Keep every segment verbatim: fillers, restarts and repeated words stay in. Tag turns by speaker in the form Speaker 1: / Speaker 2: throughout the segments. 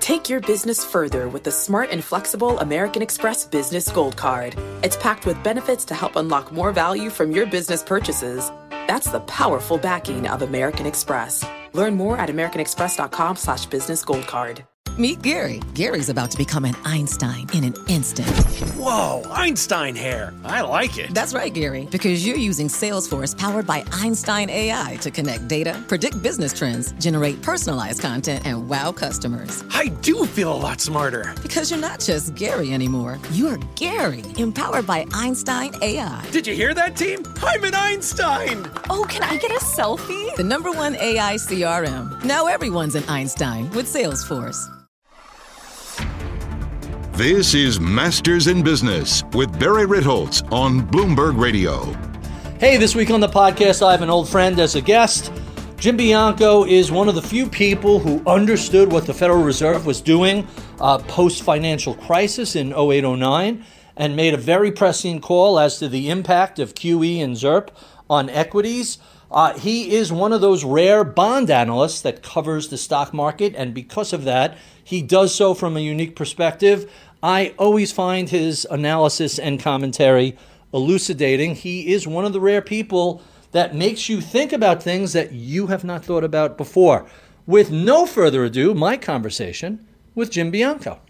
Speaker 1: Take your business further with the smart and flexible American Express Business Gold Card. It's packed with benefits to help unlock more value from your business purchases. That's the powerful backing of American Express. Learn more at americanexpress.com slash business gold card.
Speaker 2: Meet Gary. Gary's about to become an Einstein in an instant.
Speaker 3: Whoa, Einstein hair. I like it.
Speaker 2: That's right, Gary, because you're using Salesforce powered by Einstein A I to connect data, predict business trends, generate personalized content, and wow customers.
Speaker 3: I do feel a lot smarter.
Speaker 2: Because you're not just Gary anymore. You're Gary, empowered by Einstein A I.
Speaker 3: Did you hear that, team? I'm an Einstein.
Speaker 4: Oh, can I get a selfie?
Speaker 2: The number one A I C R M. Now everyone's an Einstein with Salesforce.
Speaker 5: This is Masters in Business with Barry Ritholtz on Bloomberg Radio.
Speaker 6: Hey, this week on the podcast, I have an old friend as a guest. Jim Bianco is one of the few people who understood what the Federal Reserve was doing uh, post-financial crisis in oh eight oh nine and made a very prescient call as to the impact of Q E and ZIRP on equities. Uh, he is one of those rare bond analysts that covers the stock market, and because of that, he does so from a unique perspective. I always find his analysis and commentary elucidating. He is one of the rare people that makes you think about things that you have not thought about before. With no further ado, my conversation with Jim Bianco.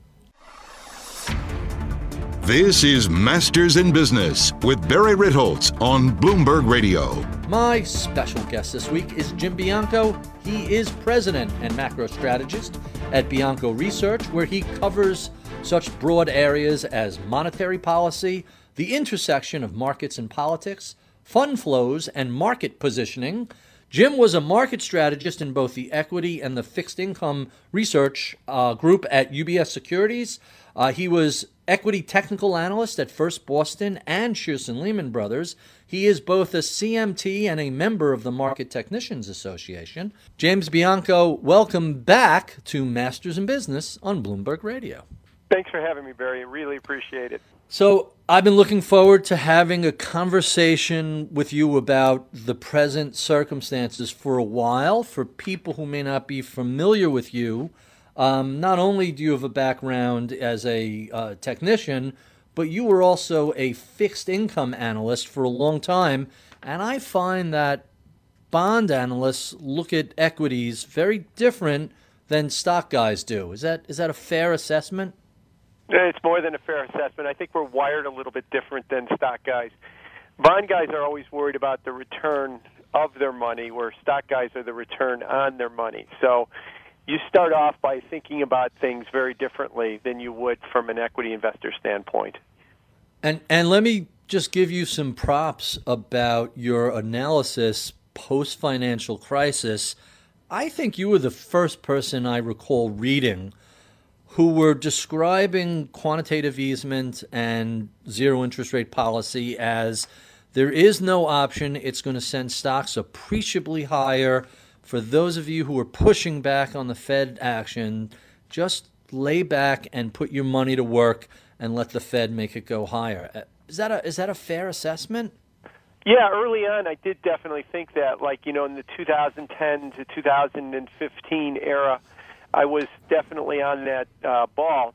Speaker 5: This is Masters in Business with Barry Ritholtz on Bloomberg Radio.
Speaker 6: My special guest this week is Jim Bianco. He is president and macro strategist at Bianco Research, where he covers such broad areas as monetary policy, the intersection of markets and politics, fund flows, and market positioning. Jim was a market strategist in both the equity and the fixed income research uh, group at U B S Securities. Uh, he was equity technical analyst at First Boston and Shearson Lehman Brothers. He is both a C M T and a member of the Market Technicians Association. James Bianco, welcome back to Masters in Business on Bloomberg Radio.
Speaker 7: Thanks for having me, Barry. I really appreciate it.
Speaker 6: So I've been looking forward to having a conversation with you about the present circumstances for a while. For people who may not be familiar with you, um, not only do you have a background as a uh, technician, but you were also a fixed income analyst for a long time. And I find that bond analysts look at equities very different than stock guys do. Is that is that a fair assessment?
Speaker 7: It's more than a fair assessment. I think we're wired a little bit different than stock guys. Bond guys are always worried about the return of their money, where stock guys are the return on their money. So you start off by thinking about things very differently than you would from an equity investor standpoint.
Speaker 6: And and let me just give you some props about your analysis post-financial crisis. I think you were the first person I recall reading who were describing quantitative easement and zero interest rate policy as there is no option. It's going to send stocks appreciably higher. For those of you who are pushing back on the Fed action, just lay back and put your money to work and let the Fed make it go higher. Is that a, is that a fair assessment?
Speaker 7: Yeah, early on I did definitely think that, like, you know, in the two thousand ten to two thousand fifteen era, I was definitely on that uh, ball.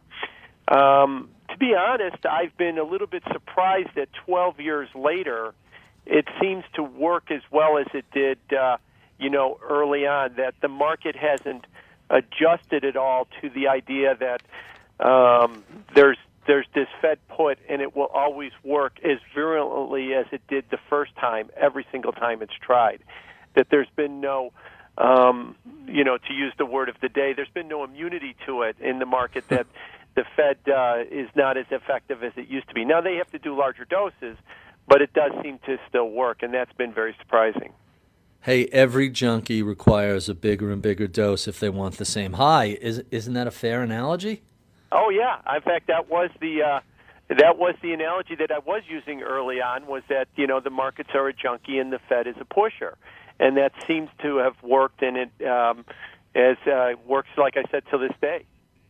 Speaker 7: Um, to be honest, I've been a little bit surprised that twelve years later, it seems to work as well as it did, uh, you know, early on, that the market hasn't adjusted at all to the idea that um, there's there's this Fed put and it will always work as virulently as it did the first time, every single time it's tried. That there's been no Um, you know, to use the word of the day, there's been no immunity to it in the market, that the Fed uh, is not as effective as it used to be. Now, they have to do larger doses, but it does seem to still work, and that's been very surprising.
Speaker 6: Hey, every junkie requires a bigger and bigger dose if they want the same high. Is, isn't that a fair analogy?
Speaker 7: Oh, yeah. In fact, that was the uh, that was the analogy that I was using early on, was that, you know, the markets are a junkie and the Fed is a pusher. And that seems to have worked, and it um, as uh, works, like I said, to this day.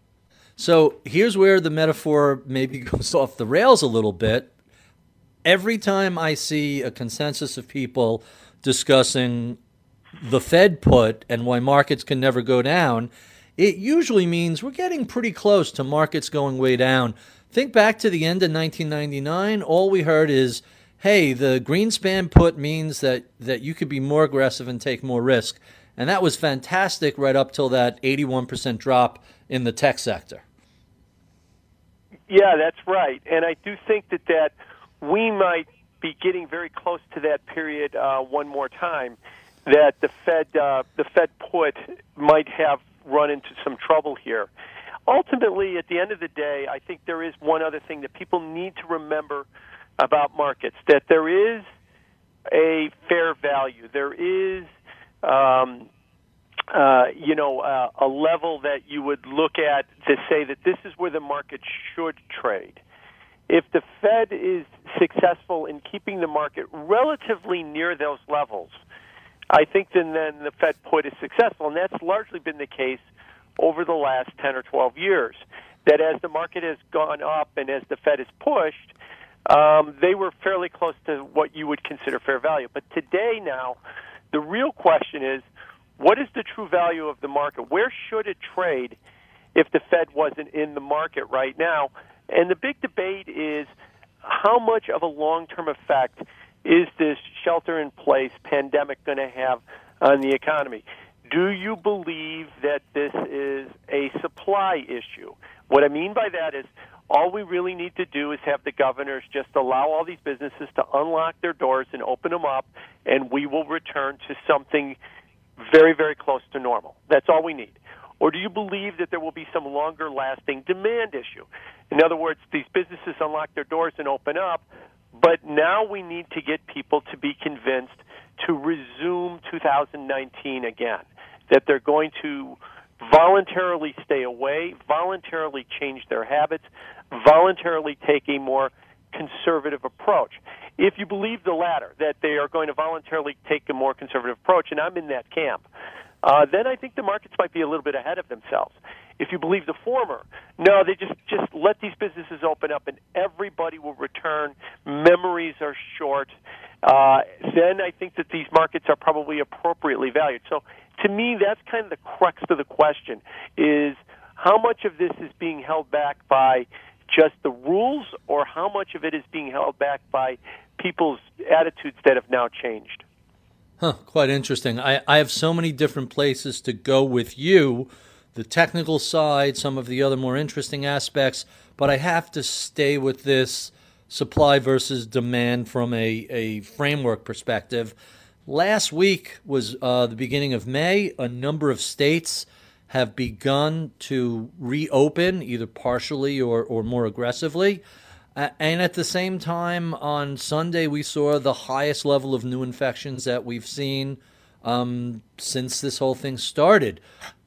Speaker 6: So here's where the metaphor maybe goes off the rails a little bit. Every time I see a consensus of people discussing the Fed put and why markets can never go down, it usually means we're getting pretty close to markets going way down. Think back to the end of nineteen ninety-nine. All we heard is, hey, the Greenspan put means that, that you could be more aggressive and take more risk. And that was fantastic right up till that eighty-one percent drop in the tech sector.
Speaker 7: Yeah, that's right. And I do think that, that we might be getting very close to that period uh, one more time, that the Fed, uh, the Fed put might have run into some trouble here. Ultimately, at the end of the day, I think there is one other thing that people need to remember about markets, that there is a fair value. There is, um, uh, you know, uh, a level that you would look at to say that this is where the market should trade. If the Fed is successful in keeping the market relatively near those levels, I think then, then the Fed put is successful, and that's largely been the case over the last ten or twelve years, that as the market has gone up and as the Fed has pushed, um, they were fairly close to what you would consider fair value. But today now, the real question is, what is the true value of the market? Where should it trade if the Fed wasn't in the market right now? And the big debate is, how much of a long-term effect is this shelter-in-place pandemic going to have on the economy? Do you believe that this is a supply issue? What I mean by that is, all we really need to do is have the governors just allow all these businesses to unlock their doors and open them up, and we will return to something very, very close to normal. That's all we need. Or do you believe that there will be some longer-lasting demand issue? In other words, these businesses unlock their doors and open up, but now we need to get people to be convinced to resume two thousand nineteen again, that they're going to voluntarily stay away, voluntarily change their habits, voluntarily take a more conservative approach. If you believe the latter, that they are going to voluntarily take a more conservative approach, and I'm in that camp, uh, then I think the markets might be a little bit ahead of themselves. If you believe the former, no, they just, just let these businesses open up and everybody will return. Memories are short. Uh, then I think that these markets are probably appropriately valued. So to me, that's kind of the crux of the question, is how much of this is being held back by just the rules, or how much of it is being held back by people's attitudes that have now changed?
Speaker 6: Huh, quite interesting. I, I have so many different places to go with you, the technical side, some of the other more interesting aspects, but I have to stay with this supply versus demand from a, a framework perspective. Last week was uh, the beginning of May. A number of states have begun to reopen, either partially or, or more aggressively. Uh, and at the same time, on Sunday, we saw the highest level of new infections that we've seen um, since this whole thing started.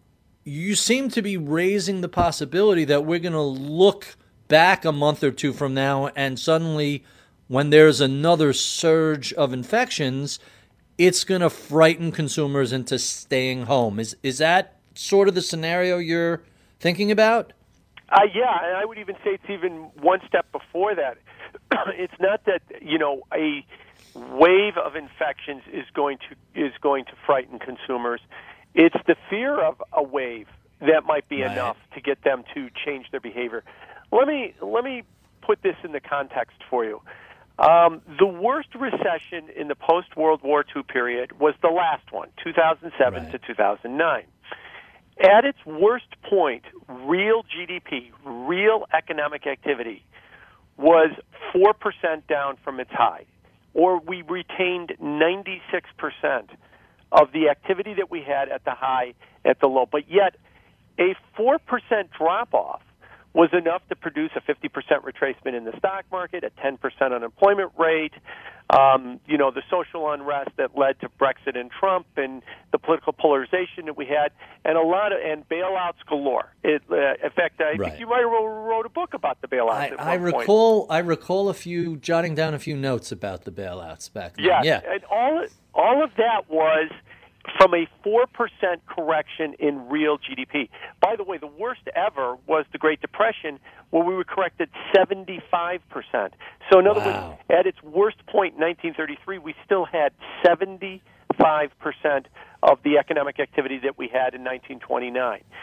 Speaker 6: You seem to be raising the possibility that we're going to look back a month or two from now, and suddenly, when there's another surge of infections, it's going to frighten consumers into staying home. Is is that sort of the scenario you're thinking about?
Speaker 7: Uh, yeah, and I would even say it's even one step before that. It's not that, you know, a wave of infections is going to is going to frighten consumers. It's the fear of a wave that might be right. enough to get them to change their behavior. Let me let me put this in the context for you. Um, the worst recession in the post-World War Two period was the last one, two thousand seven right. to two thousand nine. At its worst point, real G D P, real economic activity, was four percent down from its high, or we retained ninety-six percent of the activity that we had at the high at the low. But yet, a four percent drop-off was enough to produce a fifty percent retracement in the stock market, a ten percent unemployment rate, um, you know, the social unrest that led to Brexit and Trump, and the political polarization that we had, and a lot of and bailouts galore. It, uh, in fact, I
Speaker 6: right.
Speaker 7: think you might have wrote a book about the bailouts.
Speaker 6: I,
Speaker 7: at one
Speaker 6: I recall,
Speaker 7: point.
Speaker 6: I recall a few jotting down a few notes about the bailouts back then.
Speaker 7: Yeah,
Speaker 6: yeah.
Speaker 7: and all all of that was from a four percent correction in real G D P. By the way, the worst ever was the Great Depression, where we were corrected seventy-five percent. So in other
Speaker 6: wow.
Speaker 7: words, at its worst point in nineteen thirty-three, we still had seventy-five percent of the economic activity that we had in nineteen twenty-nine.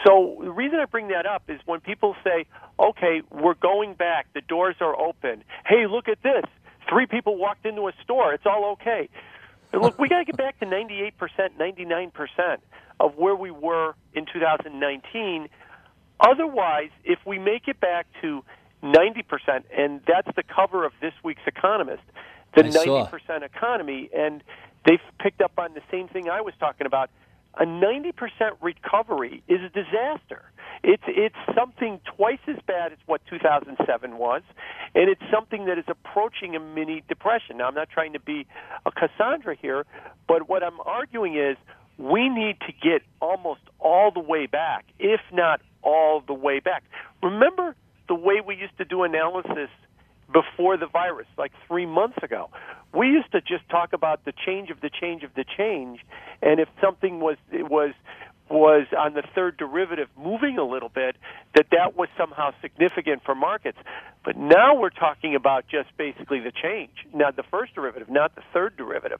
Speaker 7: So the reason I bring that up is when people say, okay, we're going back, the doors are open. Hey, look at this. Three people walked into a store. It's all okay. And look, we got to get back to ninety-eight percent, ninety-nine percent of where we were in two thousand nineteen. Otherwise, if we make it back to ninety percent, and that's the cover of this week's Economist, the ninety percent economy, and they've picked up on the same thing I was talking about, a ninety percent recovery is a disaster. It's it's something twice as bad as what two thousand seven was, and it's something that is approaching a mini depression. Now, I'm not trying to be a Cassandra here, but what I'm arguing is we need to get almost all the way back, if not all the way back. Remember the way we used to do analysis before the virus, like three months ago? We used to just talk about the change of the change of the change, and if something was it was was on the third derivative moving a little bit, that that was somehow significant for markets. But now we're talking about just basically the change, not the first derivative, not the third derivative.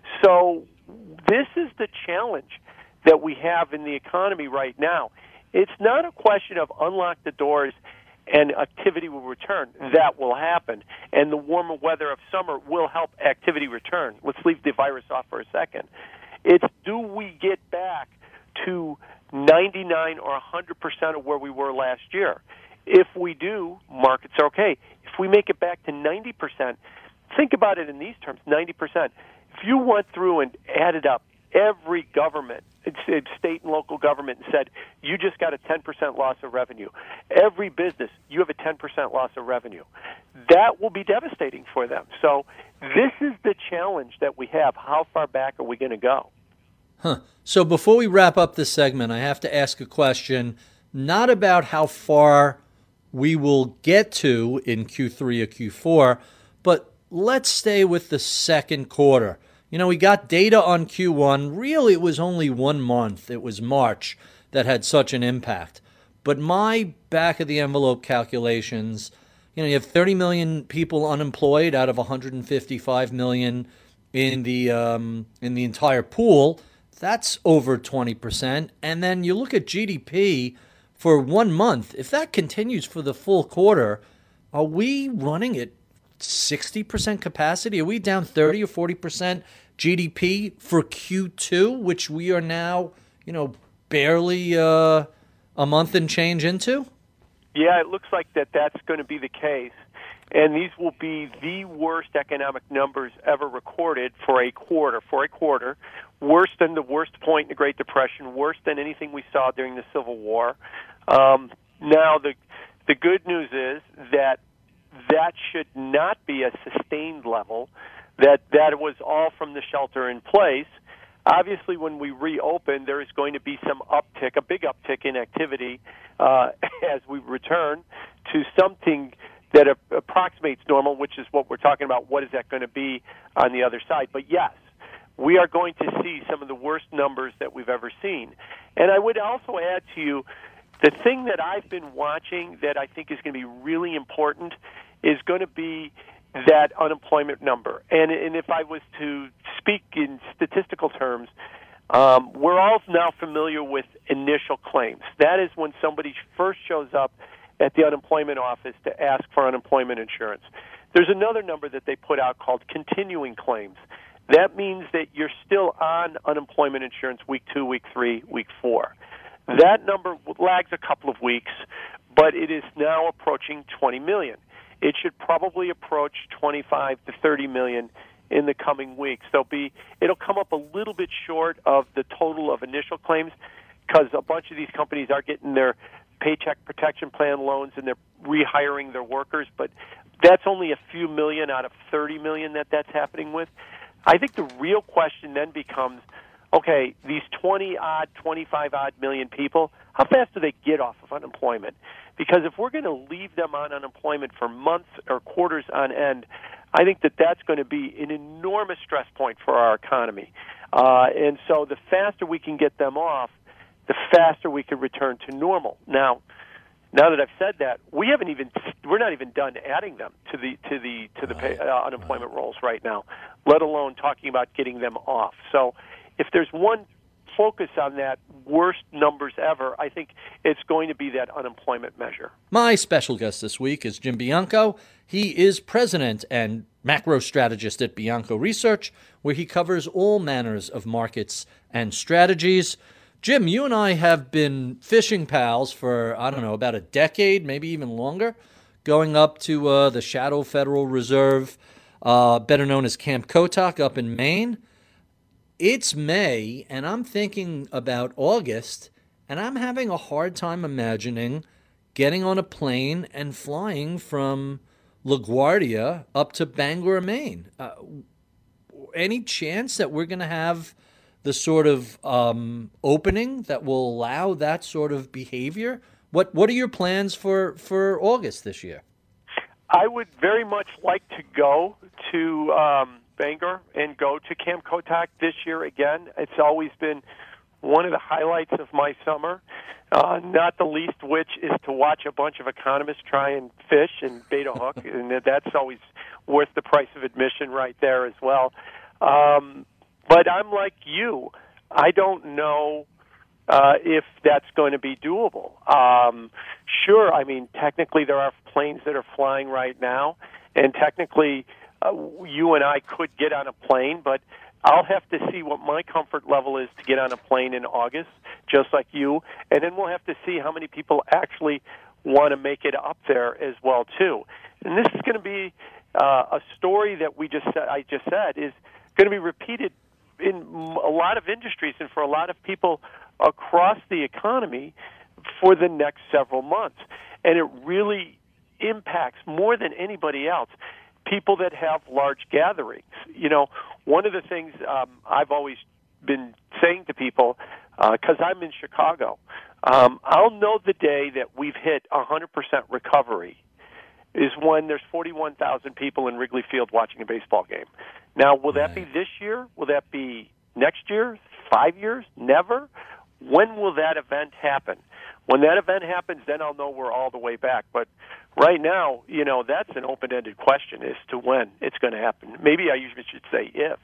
Speaker 7: So this is the challenge that we have in the economy right now. It's not a question of unlock the doors and activity will return. That will happen. And the warmer weather of summer will help activity return. Let's leave the virus off for a second. It's do we get back to ninety-nine or one hundred percent of where we were last year? If we do, markets are okay. If we make it back to ninety percent, think about it in these terms, ninety percent. If you went through and added up every government, state and local government, and said, you just got a ten percent loss of revenue. Every business, you have a ten percent loss of revenue. That will be devastating for them. So this is the challenge that we have. How far back are we going to go?
Speaker 6: Huh. So before we wrap up this segment, I have to ask a question, not about how far we will get to in Q three or Q four, but let's stay with the second quarter. You know, we got data on Q one. Really, it was only one month. It was March that had such an impact. But my back-of-the-envelope calculations, you know, you have thirty million people unemployed out of one hundred fifty-five million in the um, in the entire pool. That's over twenty percent. And then you look at G D P for one month. If that continues for the full quarter, are we running at sixty percent capacity? Are we down thirty or forty percent G D P for Q two, which we are now, you know, barely uh, a month and change into?
Speaker 7: Yeah, it looks like that that's going to be the case. And these will be the worst economic numbers ever recorded for a quarter, for a quarter, worse than the worst point in the Great Depression, worse than anything we saw during the Civil War. Um, now, the the good news is that that should not be a sustained level, that that was all from the shelter in place. Obviously, when we reopen, there is going to be some uptick, a big uptick in activity uh, as we return to something that approximates normal, which is what we're talking about. What is that going to be on the other side? But yes, we are going to see some of the worst numbers that we've ever seen. And I would also add to you, the thing that I've been watching that I think is going to be really important is going to be that unemployment number. And, and if I was to speak in statistical terms, um, we're all now familiar with initial claims. That is when somebody first shows up at the unemployment office to ask for unemployment insurance. There's another number that they put out called continuing claims. That means that you're still on unemployment insurance week two, week three, week four. That number lags a couple of weeks, but it is now approaching twenty million. It should probably approach twenty-five to thirty million in the coming weeks. There'll be, it'll come up a little bit short of the total of initial claims because a bunch of these companies are getting their Paycheck Protection Plan loans and they're rehiring their workers, but that's only a few million out of thirty million that that's happening with. I think the real question then becomes, okay, these twenty-odd, twenty-five-odd million people, how fast do they get off of unemployment? Because if we're going to leave them on unemployment for months or quarters on end, I think that that's going to be an enormous stress point for our economy. Uh, and so the faster we can get them off, the faster we can return to normal. Now, now that I've said that, we haven't even we're not even done adding them to the to the to the pay, uh, unemployment rolls right now, let alone talking about getting them off. So, if there's one focus on that worst numbers ever, I think it's going to be that unemployment measure.
Speaker 6: My special guest this week is Jim Bianco. He is president and macro strategist at Bianco Research, where he covers all manners of markets and strategies. Jim, you and I have been fishing pals for, I don't know, about a decade, maybe even longer, going up to uh, the Shadow Federal Reserve, uh, better known as Camp Kotok up in Maine. It's May, and I'm thinking about August, and I'm having a hard time imagining getting on a plane and flying from LaGuardia up to Bangor, Maine. Uh, any chance that we're going to have the sort of um, opening that will allow that sort of behavior? What What are your plans for, for August this year?
Speaker 7: I would very much like to go to um, Bangor and go to Camp Kotok this year again. It's always been one of the highlights of my summer, uh, not the least which is to watch a bunch of economists try and fish and bait a hook, and that's always worth the price of admission right there as well. Um, but I'm like you. I don't know uh, if that's going to be doable. Um, sure, I mean, technically there are planes that are flying right now, and technically uh, you and I could get on a plane, but I'll have to see what my comfort level is to get on a plane in August, just like you, and then we'll have to see how many people actually want to make it up there as well, too. And this is going to be uh, a story that we just said, I just said is going to be repeated in a lot of industries and for a lot of people across the economy for the next several months. And it really impacts more than anybody else people that have large gatherings. You know, one of the things um, I've always been saying to people, because uh, I'm in Chicago, um, I'll know the day that we've hit one hundred percent recovery is when there's forty-one thousand people in Wrigley Field watching a baseball game. Now, will that be this year? Will that be next year? Five years? Never? When will that event happen? When that event happens, then I'll know we're all the way back. But right now, you know, that's an open-ended question as to when it's going to happen. Maybe I usually should say if.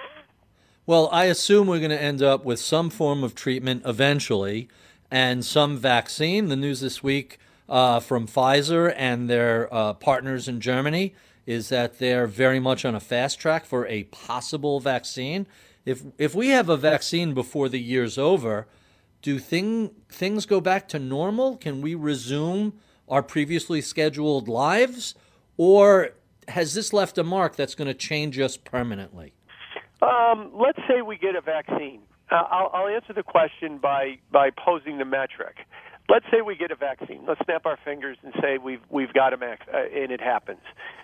Speaker 6: Well, I assume we're going to end up with some form of treatment eventually and some vaccine. The news this week uh, from Pfizer and their uh, partners in Germany is that they're very much on a fast track for a possible vaccine. If if we have a vaccine before the year's over, do thing, things go back to normal? Can we resume our previously scheduled lives? Or has this left a mark that's going to change us permanently?
Speaker 7: Um, let's say we get a vaccine. Uh, I'll, I'll answer the question by, by posing the metric. Let's say we get a vaccine. Let's snap our fingers and say we've we've got a max, uh, and it happens.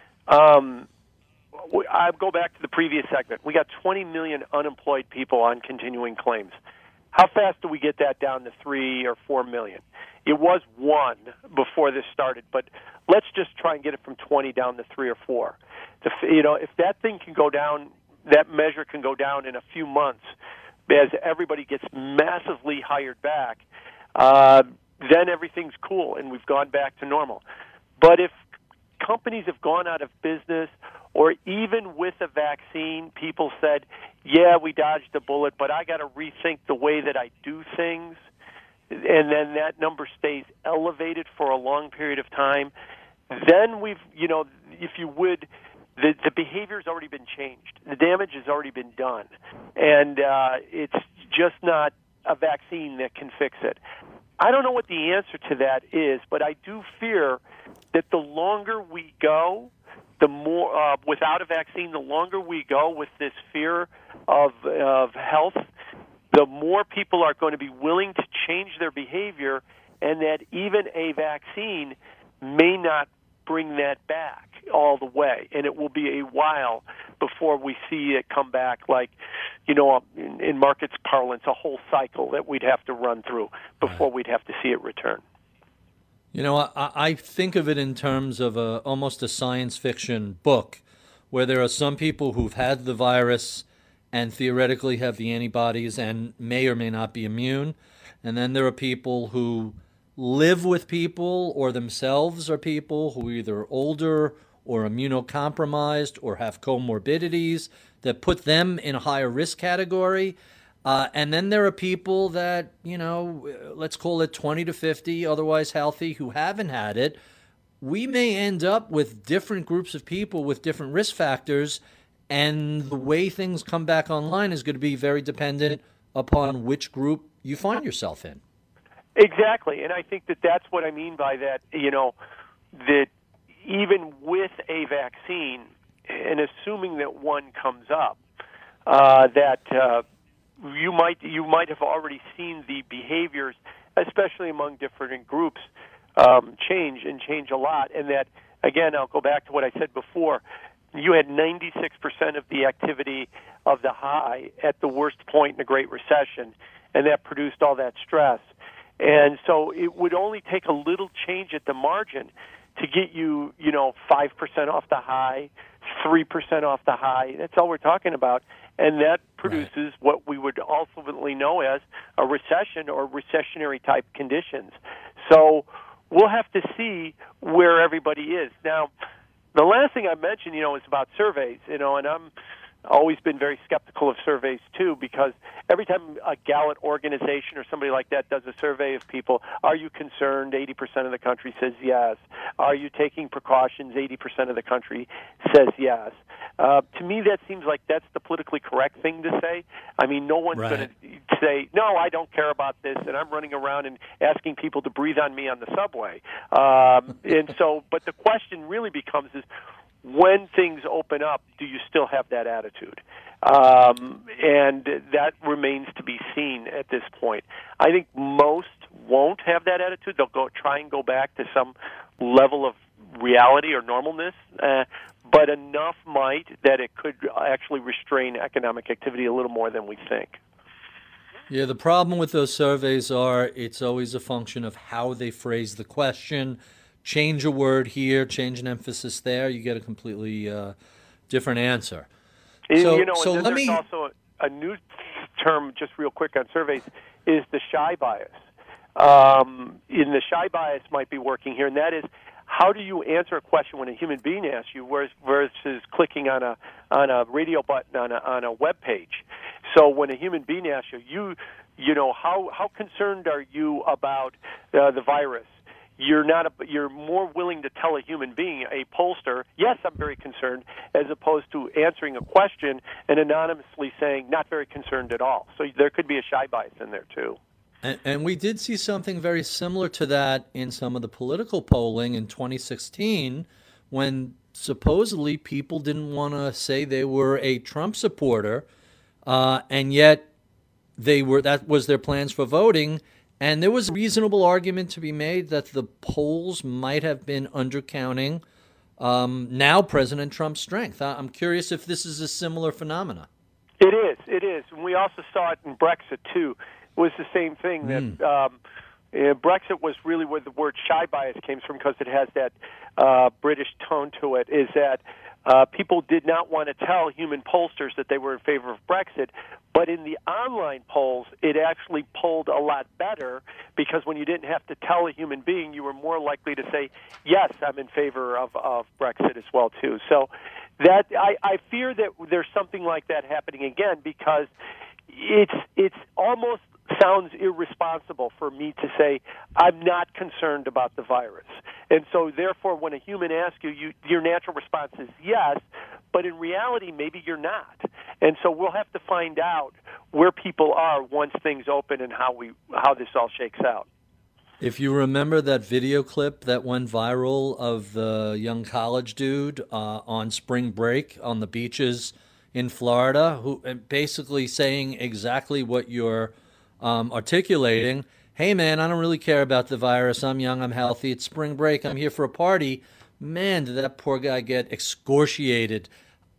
Speaker 7: Um, I'll go back to the previous segment. We got twenty million unemployed people on continuing claims. How fast do we get that down to three or four million? It was one before this started, but let's just try and get it from twenty down to three or four. The, you know, if that thing can go down, that measure can go down in a few months as everybody gets massively hired back, uh, then everything's cool and we've gone back to normal. But if companies have gone out of business, or even with a vaccine, people said, yeah, we dodged a bullet, but I got to rethink the way that I do things, and then that number stays elevated for a long period of time, then we've, you know, if you would, the, the behavior's already been changed. The damage has already been done, and uh, it's just not a vaccine that can fix it. I don't know what the answer to that is, but I do fear that the longer we go, the more uh, without a vaccine, the longer we go with this fear of of health, the more people are going to be willing to change their behavior, and that even a vaccine may not bring that back all the way, and it will be a while before we see it come back like, you know, in, in markets parlance, a whole cycle that we'd have to run through before we'd have to see it return.
Speaker 6: You know, I, I think of it in terms of a, almost a science fiction book where there are some people who've had the virus and theoretically have the antibodies and may or may not be immune. And then there are people who live with people or themselves are people who are either older or immunocompromised or have comorbidities that put them in a higher risk category. Uh, and then there are people that, you know, let's call it twenty to fifty, otherwise healthy, who haven't had it. We may end up with different groups of people with different risk factors, and the way things come back online is going to be very dependent upon which group you find yourself in.
Speaker 7: Exactly, and I think that that's what I mean by that, you know, that even with a vaccine, and assuming that one comes up, uh, that uh, you might you might have already seen the behaviors, especially among different groups, um, change and change a lot. And that, again, I'll go back to what I said before. You had ninety-six percent of the activity of the high at the worst point in the Great Recession, and that produced all that stress. And so it would only take a little change at the margin to get you, you know, five percent off the high, three percent off the high. That's all we're talking about. And that produces right. what we would ultimately know as a recession or recessionary type conditions. So we'll have to see where everybody is. Now, the last thing I mentioned, you know, is about surveys, you know, and I'm always been very skeptical of surveys, too, because every time a Gallup organization or somebody like that does a survey of people, are you concerned? eighty percent of the country says yes. Are you taking precautions? eighty percent of the country says yes. Uh, to me, that seems like that's the politically correct thing to say. I mean, no one's
Speaker 6: right.
Speaker 7: going to say, no, I don't care about this, and I'm running around and asking people to breathe on me on the subway. Um, and so, but the question really becomes is, when things open up, do you still have that attitude? Um, and that remains to be seen at this point. I think most won't have that attitude. They'll go try and go back to some level of reality or normalness, uh, but enough might that it could actually restrain economic activity a little more than we think.
Speaker 6: Yeah, the problem with those surveys are it's always a function of how they phrase the question. Change a word here, change an emphasis there, you get a completely uh, different answer.
Speaker 7: And,
Speaker 6: so,
Speaker 7: you know,
Speaker 6: so
Speaker 7: and
Speaker 6: let
Speaker 7: there's
Speaker 6: me
Speaker 7: also a, a new term, just real quick on surveys, is the shy bias. Um, in the shy bias might be working here, and that is, how do you answer a question when a human being asks you versus clicking on a on a radio button on a on a web page? So when a human being asks you, you you know, how how concerned are you about uh, the virus? You're not. A, you're more willing to tell a human being, a pollster, yes, I'm very concerned, as opposed to answering a question and anonymously saying, not very concerned at all. So there could be a shy bias in there too.
Speaker 6: And, and we did see something very similar to that in some of the political polling in twenty sixteen, when supposedly people didn't want to say they were a Trump supporter, uh, and yet they were. That was their plans for voting. And there was a reasonable argument to be made that the polls might have been undercounting um, now President Trump's strength. I'm curious if this is a similar phenomena.
Speaker 7: It is. It is. And we also saw it in Brexit, too. It was the same thing.
Speaker 6: Mm.
Speaker 7: that um, uh, Brexit was really where the word shy bias came from, because it has that uh, British tone to it, is that uh, people did not want to tell human pollsters that they were in favor of Brexit. But in the online polls, it actually polled a lot better, because when you didn't have to tell a human being, you were more likely to say, yes, I'm in favor of, of Brexit as well, too. So that I, I fear that there's something like that happening again, because it's it's almost sounds irresponsible for me to say I'm not concerned about the virus. And so therefore, when a human asks you, you your natural response is yes, but in reality, maybe you're not. And so we'll have to find out where people are once things open and how we how this all shakes out.
Speaker 6: If you remember that video clip that went viral of the young college dude uh, on spring break on the beaches in Florida, who basically saying exactly what you're um, articulating. Hey, man, I don't really care about the virus. I'm young. I'm healthy. It's spring break. I'm here for a party. Man, did that poor guy get excoriated.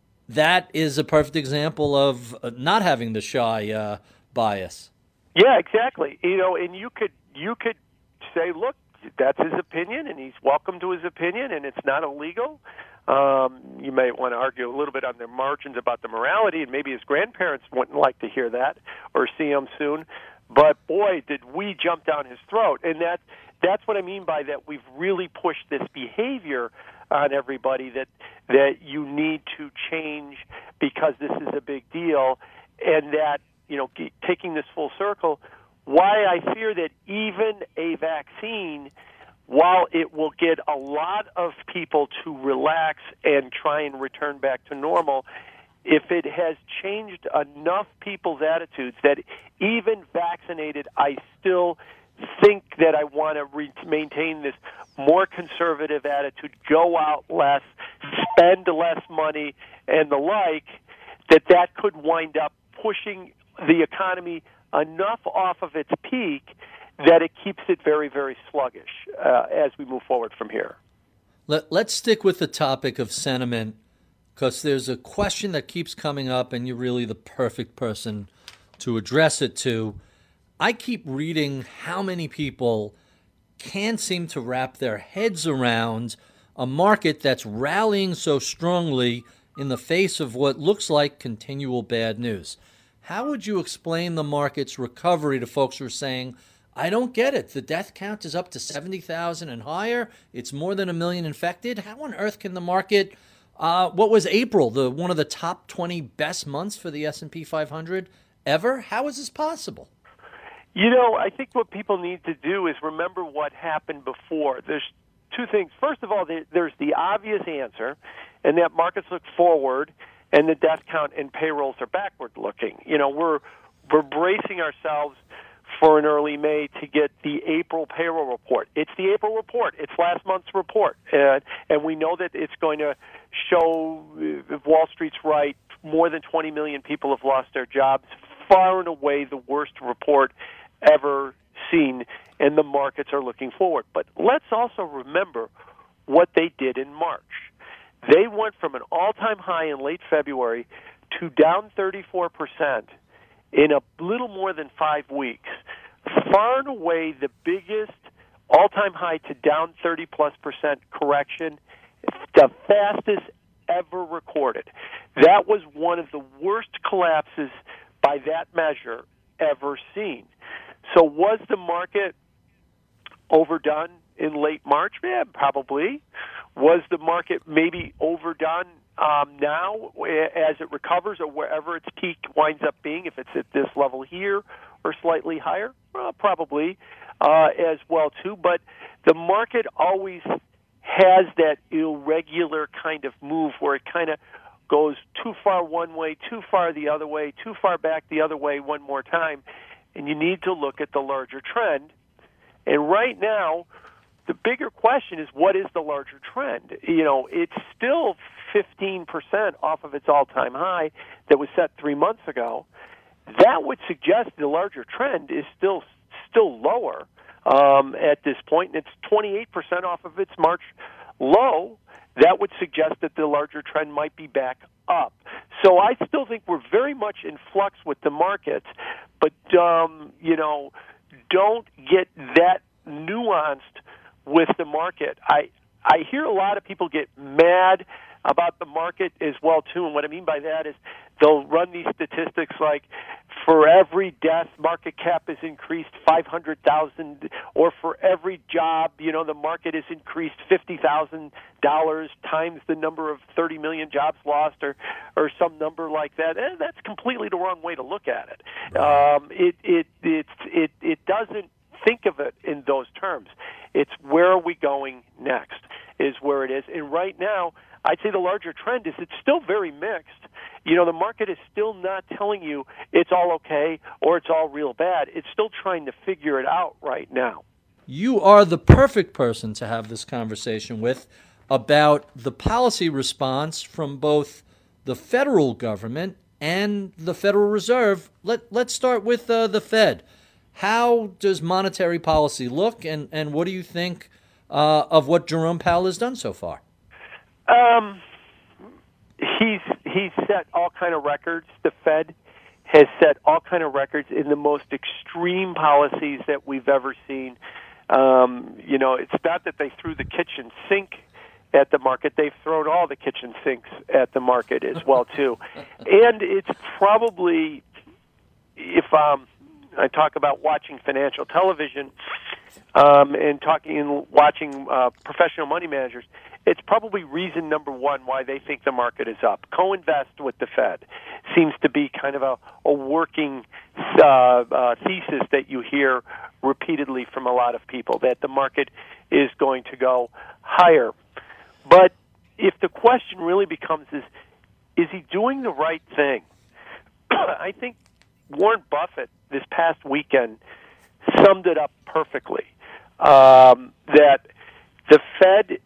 Speaker 6: That is a perfect example of not having the shy uh, bias.
Speaker 7: Yeah, exactly. You know, and you could you could say, look, that's his opinion, and he's welcome to his opinion, and it's not illegal. Um, you may want to argue a little bit on the margins about the morality, and maybe his grandparents wouldn't like to hear that or see him soon. But, boy, did we jump down his throat. And that, that's what I mean by that we've really pushed this behavior on everybody, that that you need to change because this is a big deal, and that you know, g- taking this full circle, why I fear that even a vaccine, while it will get a lot of people to relax and try and return back to normal, if it has changed enough people's attitudes that even vaccinated, I still think that I want to re- maintain this more conservative attitude, go out less, spend less money, and the like, that that could wind up pushing the economy enough off of its peak that it keeps it very, very sluggish uh, as we move forward from here.
Speaker 6: Let, let's stick with the topic of sentiment, because there's a question that keeps coming up, and you're really the perfect person to address it to. I keep reading how many people can't seem to wrap their heads around a market that's rallying so strongly in the face of what looks like continual bad news. How would you explain the market's recovery to folks who are saying, I don't get it. The death count is up to seventy thousand and higher. It's more than a million infected. How on earth can the market, uh, what was April, the one of the top twenty best months for the S and P five hundred ever? How is this possible?
Speaker 7: You know, I think what people need to do is remember what happened before. There's two things. First of all, there's the obvious answer, and that markets look forward, and the death count and payrolls are backward-looking. You know, we're we're bracing ourselves for an early May to get the April payroll report. It's the April report. It's last month's report. And, and we know that it's going to show, if Wall Street's right, more than twenty million people have lost their jobs, far and away the worst report ever seen, and the markets are looking forward. But let's also remember what they did in March. They went from an all-time high in late February to down thirty-four percent in a little more than five weeks. Far and away the biggest all-time high to down thirty plus percent correction, the fastest ever recorded. That was one of the worst collapses by that measure ever seen. So was the market overdone in late March? Yeah, probably. Was the market maybe overdone um, now as it recovers or wherever its peak winds up being, if it's at this level here or slightly higher? Well, probably uh, as well, too. But the market always has that irregular kind of move where it kind of goes too far one way, too far the other way, too far back the other way one more time. And you need to look at the larger trend. And right now, the bigger question is, what is the larger trend? You know, it's still fifteen percent off of its all-time high that was set three months ago. That would suggest the larger trend is still still lower um, at this point, and it's twenty-eight percent off of its March low. That would suggest that the larger trend might be back up. So I still think we're very much in flux with the markets, but, um, you know, don't get that nuanced with the market. I I hear a lot of people get mad about the market as well, too, and what I mean by that is they'll run these statistics like for every death, market cap is increased five hundred thousand, or for every job, you know, the market is increased fifty thousand dollars times the number of thirty million jobs lost, or, or some number like that. And that's completely the wrong way to look at it. Um, it, it, it, it, it doesn't think of it in those terms. It's where are we going next is where it is. And right now, I'd say the larger trend is it's still very mixed. You know, the market is still not telling you it's all okay or it's all real bad. It's still trying to figure it out right now.
Speaker 6: You are the perfect person to have this conversation with about the policy response from both the federal government and the Federal Reserve. Let, let's start with uh, the Fed. How does monetary policy look, and, and what do you think uh, of what Jerome Powell has done so far?
Speaker 7: Um, he's he's set all kind of records. The Fed has set all kind of records in the most extreme policies that we've ever seen. Um, you know, it's not that they threw the kitchen sink at the market; they've thrown all the kitchen sinks at the market as well too. And it's probably, if um, I talk about watching financial television um, and talking and watching uh, professional money managers, it's probably reason number one why they think the market is up. Co-invest with the Fed. seems to be kind of a, a working uh, uh, thesis that you hear repeatedly from a lot of people, that the market is going to go higher. But if the question really becomes is, is he doing the right thing? I think Warren Buffett this past weekend summed it up perfectly, um, that the Fed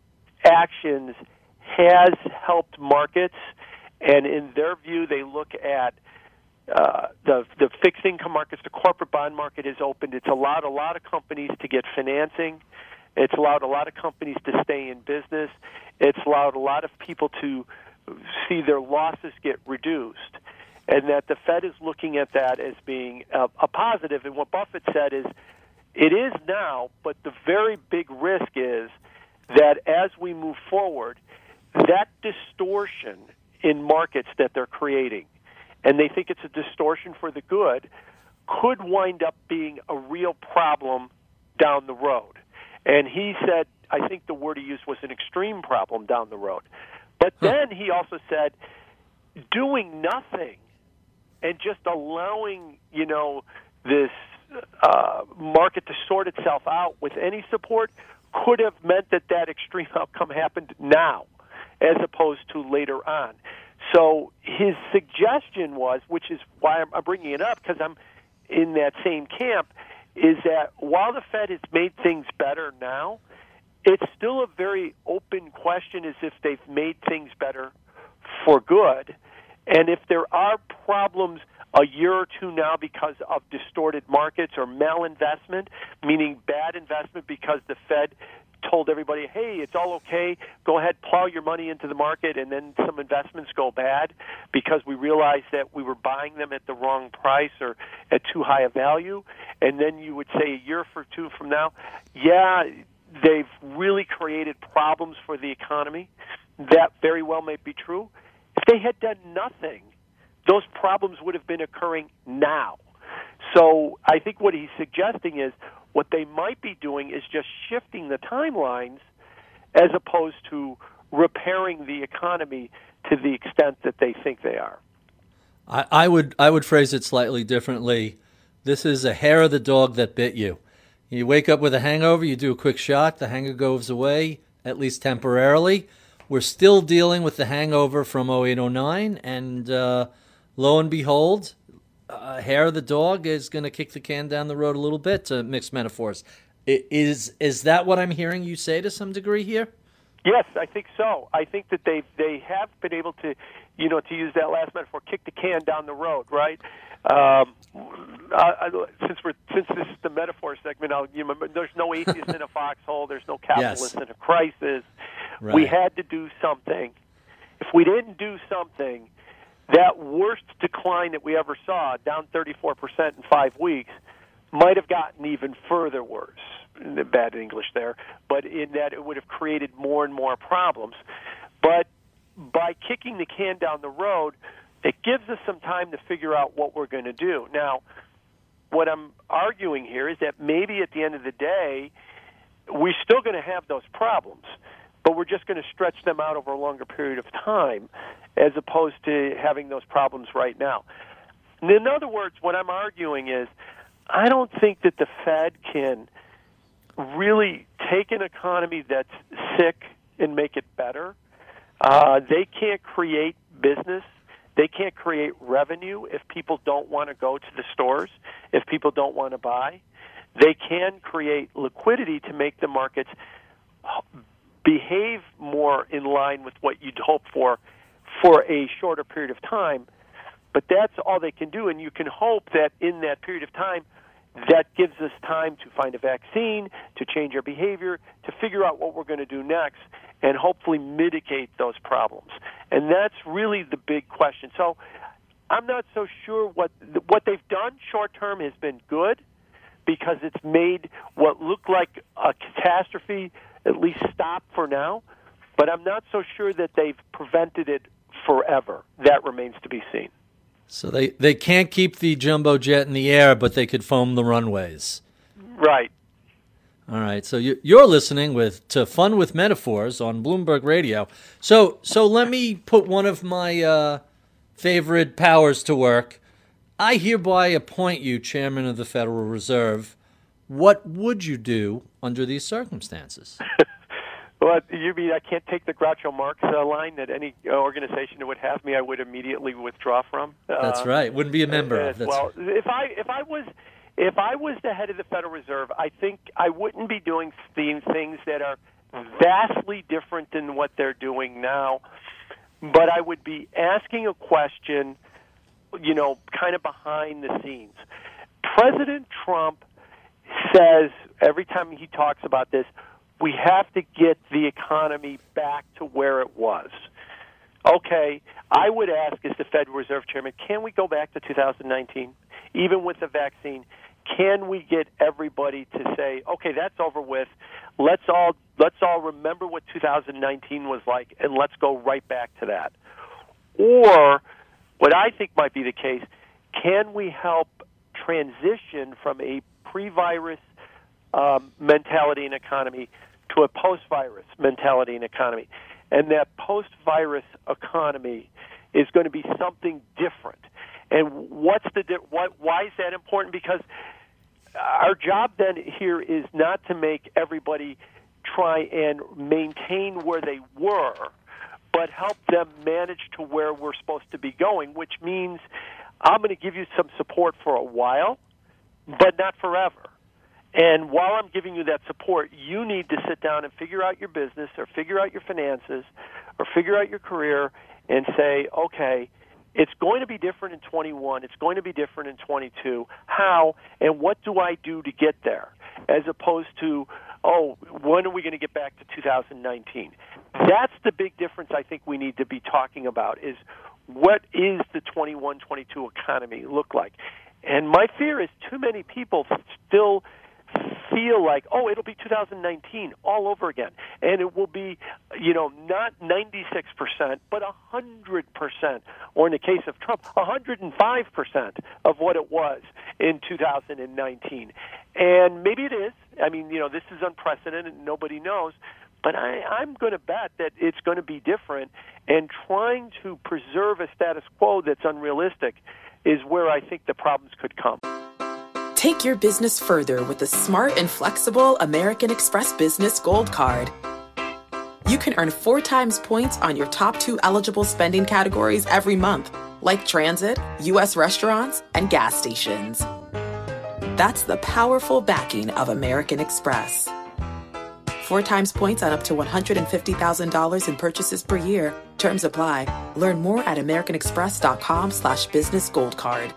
Speaker 7: actions has helped markets, and in their view, they look at uh, the the fixed income markets. The corporate bond market is opened. It's allowed a lot of companies to get financing. It's allowed a lot of companies to stay in business. It's allowed a lot of people to see their losses get reduced, and that the Fed is looking at that as being a, a positive. And what Buffett said is, it is now, but the very big risk is that as we move forward, that distortion in markets that they're creating, and they think it's a distortion for the good, could wind up being a real problem down the road. And he said, I think the word he used was an extreme problem down the road. But then he also said, doing nothing and just allowing, you know, this uh, market to sort itself out with any support could have meant that that extreme outcome happened now as opposed to later on. So his suggestion was, which is why I'm bringing it up, because I'm in that same camp, is that while the Fed has made things better now, it's still a very open question as if they've made things better for good. And if there are problems a year or two now because of distorted markets or malinvestment, meaning bad investment because the Fed told everybody, hey, it's all okay, go ahead, plow your money into the market, and then some investments go bad because we realized that we were buying them at the wrong price or at too high a value, and then you would say a year or two from now, yeah, they've really created problems for the economy. That very well may be true. If they had done nothing, those problems would have been occurring now. So I think what he's suggesting is what they might be doing is just shifting the timelines as opposed to repairing the economy to the extent that they think they are.
Speaker 6: I, I would I would phrase it slightly differently. This is a hair of the dog that bit you. You wake up with a hangover, you do a quick shot, the hangover goes away, at least temporarily. We're still dealing with the hangover from oh eight oh nine, and uh, lo and behold, uh, hair of the dog is going to kick the can down the road a little bit, to mix metaphors. Is is that what I'm hearing you say to some degree here?
Speaker 7: Yes, I think so. I think that they they have been able to, you know, to use that last metaphor, kick the can down the road, right? Um, I, I, since we're since this is the metaphor segment, I'll, you know, there's no atheist in a foxhole. There's no capitalist
Speaker 6: yes.
Speaker 7: in a crisis.
Speaker 6: Right.
Speaker 7: We had to do something. If we didn't do something, that worst decline that we ever saw, down thirty-four percent in five weeks, might have gotten even further worse. Bad English there, but in that it would have created more and more problems. But by kicking the can down the road, it gives us some time to figure out what we're going to do. Now, what I'm arguing here is that maybe at the end of the day, we're still going to have those problems, but we're just going to stretch them out over a longer period of time as opposed to having those problems right now. And in other words, what I'm arguing is I don't think that the Fed can really take an economy that's sick and make it better. Uh, they can't create business. They can't create revenue if people don't want to go to the stores, if people don't want to buy. They can create liquidity to make the markets behave more in line with what you'd hope for for a shorter period of time. But that's all they can do, and you can hope that in that period of time, that gives us time to find a vaccine, to change our behavior, to figure out what we're going to do next, and hopefully mitigate those problems. And that's really the big question. So I'm not so sure what what they've done short term has been good because it's made what looked like a catastrophe at least stop for now. But I'm not so sure that they've prevented it forever. That remains to be seen.
Speaker 6: So they, they can't keep the jumbo jet in the air, but they could foam the runways.
Speaker 7: Right.
Speaker 6: All right. So you, you're listening with to Fun with Metaphors on Bloomberg Radio. So so let me put one of my uh, favorite powers to work. I hereby appoint you chairman of the Federal Reserve. What would you do under these circumstances?
Speaker 7: Well, you mean I can't take the Groucho Marx uh, line that any uh, organization that would have me, I would immediately withdraw from? Uh,
Speaker 6: That's right. Wouldn't be a member
Speaker 7: uh,
Speaker 6: of. That's
Speaker 7: well, if I if I was if I was the head of the Federal Reserve, I think I wouldn't be doing things things that are vastly different than what they're doing now. But I would be asking a question, you know, kind of behind the scenes. President Trump says every time he talks about this, we have to get the economy back to where it was. Okay, I would ask as the Federal Reserve Chairman, can we go back to two thousand nineteen? Even with the vaccine, can we get everybody to say, okay, that's over with. Let's all let's all remember what two thousand nineteen was like, and let's go right back to that. Or, what I think might be the case, can we help transition from a pre-virus um, mentality and economy to a post-virus mentality and economy? And that post-virus economy is going to be something different. And what's the di- what? Why is that important? Because our job then here is not to make everybody try and maintain where they were, but help them manage to where we're supposed to be going, which means I'm going to give you some support for a while, but not forever. And while I'm giving you that support, you need to sit down and figure out your business or figure out your finances or figure out your career and say, okay, it's going to be different in twenty-one. It's going to be different in twenty-two. How and what do I do to get there? As opposed to, oh, when are we going to get back to two thousand nineteen? That's the big difference I think we need to be talking about is what is the twenty-one twenty-two economy look like? And my fear is too many people still feel like, oh, it'll be two thousand nineteen all over again. And it will be, you know, not ninety-six percent, but one hundred percent, or in the case of Trump, one hundred five percent of what it was in two thousand nineteen. And maybe it is. I mean, you know, this is unprecedented and nobody knows. But I, I'm going to bet that it's going to be different. And trying to preserve a status quo that's unrealistic is where I think the problems could come.
Speaker 1: Take your business further with the smart and flexible American Express Business Gold Card. You can earn four times points on your top two eligible spending categories every month, like transit, U S restaurants, and gas stations. That's the powerful backing of American Express. Four times points on up to one hundred fifty thousand dollars in purchases per year. Terms apply. Learn more at americanexpress.com slash business gold card.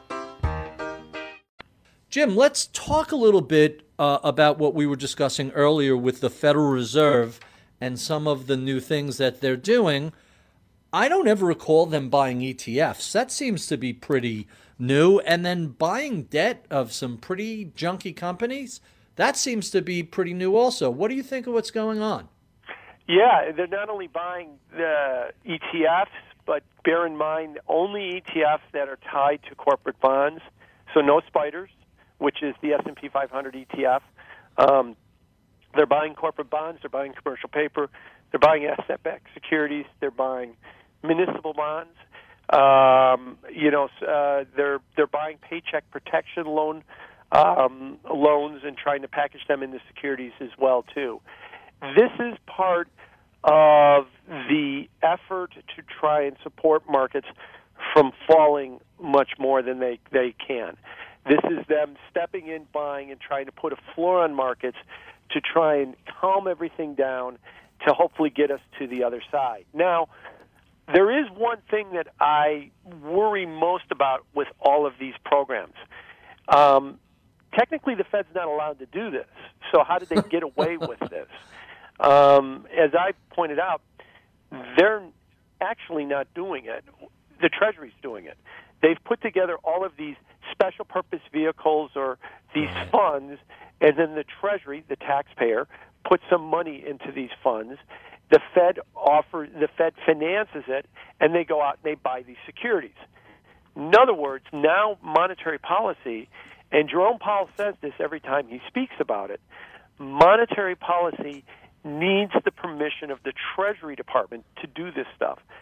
Speaker 6: Jim, let's talk a little bit uh, about what we were discussing earlier with the Federal Reserve and some of the new things that they're doing. I don't ever recall them buying E T Fs. That seems to be pretty new. And then buying debt of some pretty junky companies, that seems to be pretty new also. What do you think of what's going on?
Speaker 7: Yeah, they're not only buying the E T Fs, but bear in mind only E T Fs that are tied to corporate bonds, so no spiders, which is the S and P five hundred E T F. Um, they're buying corporate bonds. They're buying commercial paper. They're buying asset-backed securities. They're buying municipal bonds. Um, you know, uh, they're they're buying paycheck protection loan um, loans and trying to package them into securities as well too. This is part of the effort to try and support markets from falling much more than they, they can. This is them stepping in, buying, and trying to put a floor on markets to try and calm everything down to hopefully get us to the other side. Now, there is one thing that I worry most about with all of these programs. Um, technically, the Fed's not allowed to do this, so how did they get away with this? Um, as I pointed out, they're actually not doing it. The Treasury's doing it. They've put together all of these special purpose vehicles or these funds, and then the Treasury, the taxpayer, puts some money into these funds. The Fed offers, the Fed finances it, and they go out and they buy these securities. In other words, now monetary policy, and Jerome Powell says this every time he speaks about it, monetary policy needs the permission of the Treasury Department to do this stuff.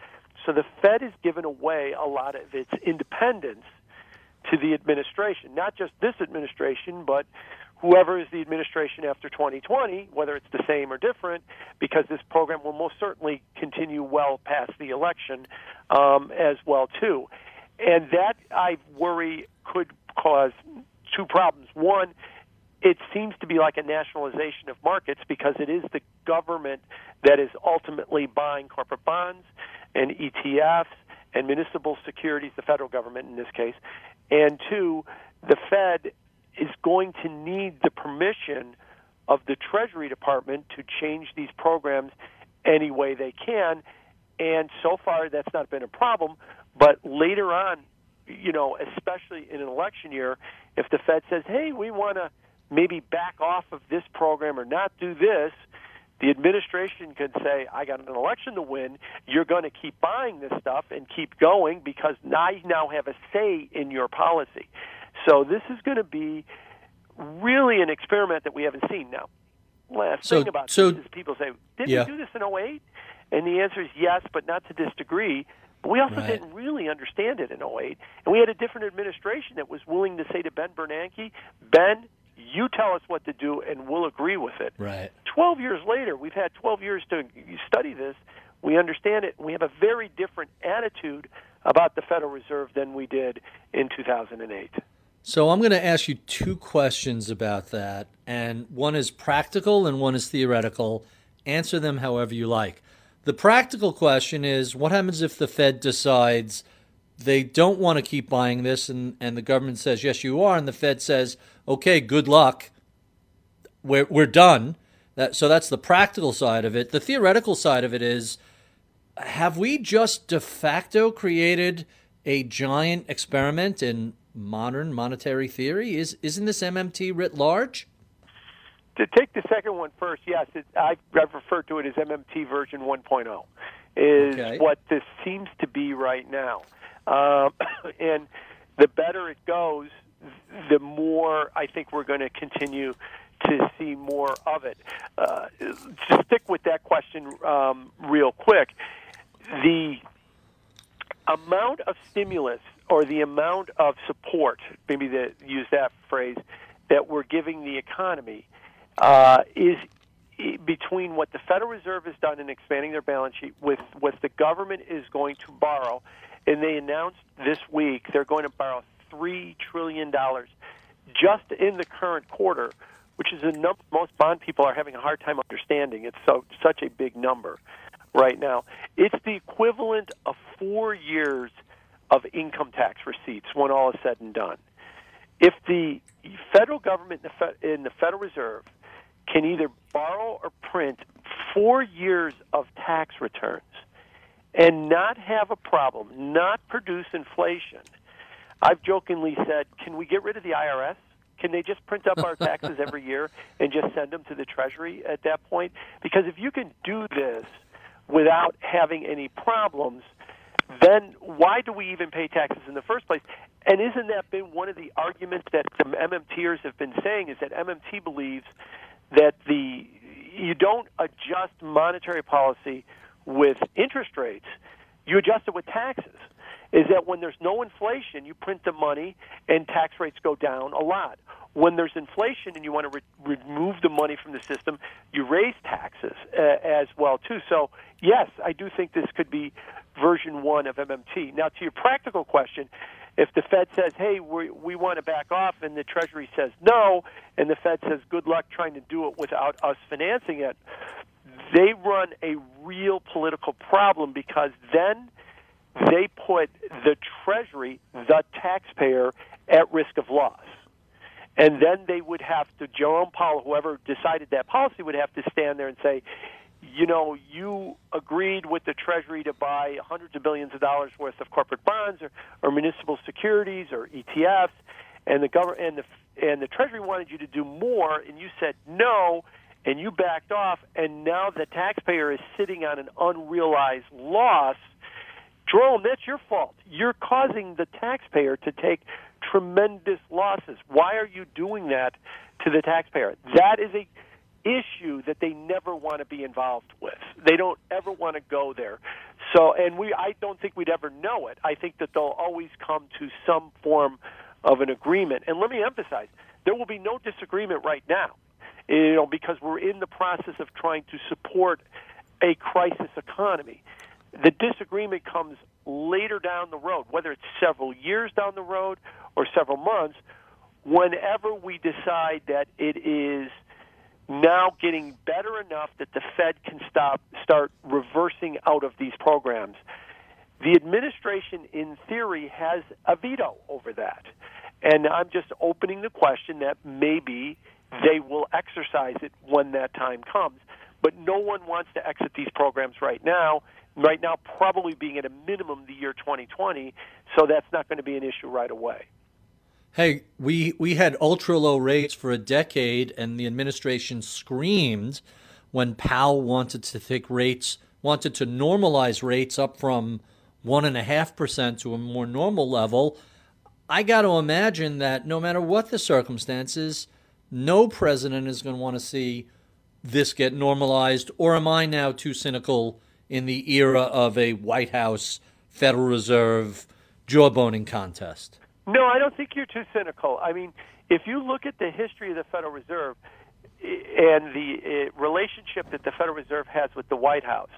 Speaker 7: So the Fed has given away a lot of its independence to the administration, not just this administration, but whoever is the administration after twenty twenty, whether it's the same or different, because this program will most certainly continue well past the election um, as well, too. And that, I worry, could cause two problems. One, it seems to be like a nationalization of markets because it is the government that is ultimately buying corporate bonds and E T Fs and municipal securities, the federal government in this case. And two, the Fed is going to need the permission of the Treasury Department to change these programs any way they can. And so far, that's not been a problem. But later on, you know, especially in an election year, if the Fed says, hey, we want to maybe back off of this program or not do this, the administration could say, I got an election to win. You're going to keep buying this stuff and keep going because I now have a say in your policy. So this is going to be really an experiment that we haven't seen. Now, last
Speaker 6: so,
Speaker 7: thing about
Speaker 6: so,
Speaker 7: this is people say, didn't
Speaker 6: yeah.
Speaker 7: we do this in oh eight? And the answer is yes, but not to this degree. But we also
Speaker 6: Right.
Speaker 7: didn't really understand it in oh eight. And we had a different administration that was willing to say to Ben Bernanke, Ben, you tell us what to do, and we'll agree with it.
Speaker 6: Right.
Speaker 7: Twelve years later, we've had twelve years to study this. We understand it, and we have a very different attitude about the Federal Reserve than we did in two thousand eight.
Speaker 6: So I'm going to ask you two questions about that, and one is practical and one is theoretical. Answer them however you like. The practical question is, what happens if the Fed decides they don't want to keep buying this, and, and the government says, yes, you are, and the Fed says, okay, good luck, we're, we're done. That, so that's the practical side of it. The theoretical side of it is, have we just de facto created a giant experiment in modern monetary theory? Is, isn't this M M T writ large?
Speaker 7: To take the second one first, yes, it, I've, I've referred to it as M M T version one point oh, is
Speaker 6: Okay.
Speaker 7: what this seems to be right now. Um, and the better it goes, the more I think we're going to continue to see more of it. Uh, to stick with that question um, real quick, the amount of stimulus or the amount of support, maybe to use that phrase, that we're giving the economy uh, is between what the Federal Reserve has done in expanding their balance sheet with what the government is going to borrow. And they announced this week they're going to borrow three trillion dollars just in the current quarter, which is a number most bond people are having a hard time understanding. It's so such a big number right now. It's the equivalent of four years of income tax receipts when all is said and done. If the federal government and the Federal Reserve can either borrow or print four years of tax returns and not have a problem, not produce inflation, I've jokingly said, can we get rid of the I R S? Can they just print up our taxes every year and just send them to the Treasury at that point? Because if you can do this without having any problems, then why do we even pay taxes in the first place? And isn't that been one of the arguments that the MMTers have been saying, is that M M T believes that the you don't adjust monetary policy with interest rates, you adjust it with taxes. Is that when there's no inflation, you print the money and tax rates go down a lot. When there's inflation and you want to re- remove the money from the system, you raise taxes uh, as well, too. So, yes, I do think this could be version one of M M T. Now, to your practical question, if the Fed says, hey, we, we want to back off, and the Treasury says no, and the Fed says good luck trying to do it without us financing it, they run a real political problem, because then they put the Treasury, the taxpayer, at risk of loss. And then they would have to, Jerome Powell, whoever decided that policy, would have to stand there and say, you know, you agreed with the Treasury to buy hundreds of billions of dollars worth of corporate bonds or, or municipal securities or E T Fs, and the government and the and the Treasury wanted you to do more, and you said no, and you backed off, and now the taxpayer is sitting on an unrealized loss. Jerome, that's your fault. You're causing the taxpayer to take tremendous losses. Why are you doing that to the taxpayer? That is a issue that they never want to be involved with. They don't ever want to go there. So, and we, I don't think we'd ever know it. I think that they'll always come to some form of an agreement. And let me emphasize, there will be no disagreement right now, you know, because we're in the process of trying to support a crisis economy. The disagreement comes later down the road, whether it's several years down the road or several months, whenever we decide that it is now getting better enough that the Fed can stop, start reversing out of these programs. The administration, in theory, has a veto over that. And I'm just opening the question that maybe they will exercise it when that time comes. But no one wants to exit these programs right now, right now probably being at a minimum the year twenty twenty, so that's not going to be an issue right away.
Speaker 6: Hey, we, we had ultra-low rates for a decade, and the administration screamed when Powell wanted to take rates, wanted to normalize rates up from one point five percent to a more normal level. I got to imagine that no matter what the circumstances, no president is going to want to see this get normalized, or am I now too cynical in the era of a White House, Federal Reserve, jawboning contest?
Speaker 7: No, I don't think you're too cynical. I mean, if you look at the history of the Federal Reserve and the uh, relationship that the Federal Reserve has with the White House,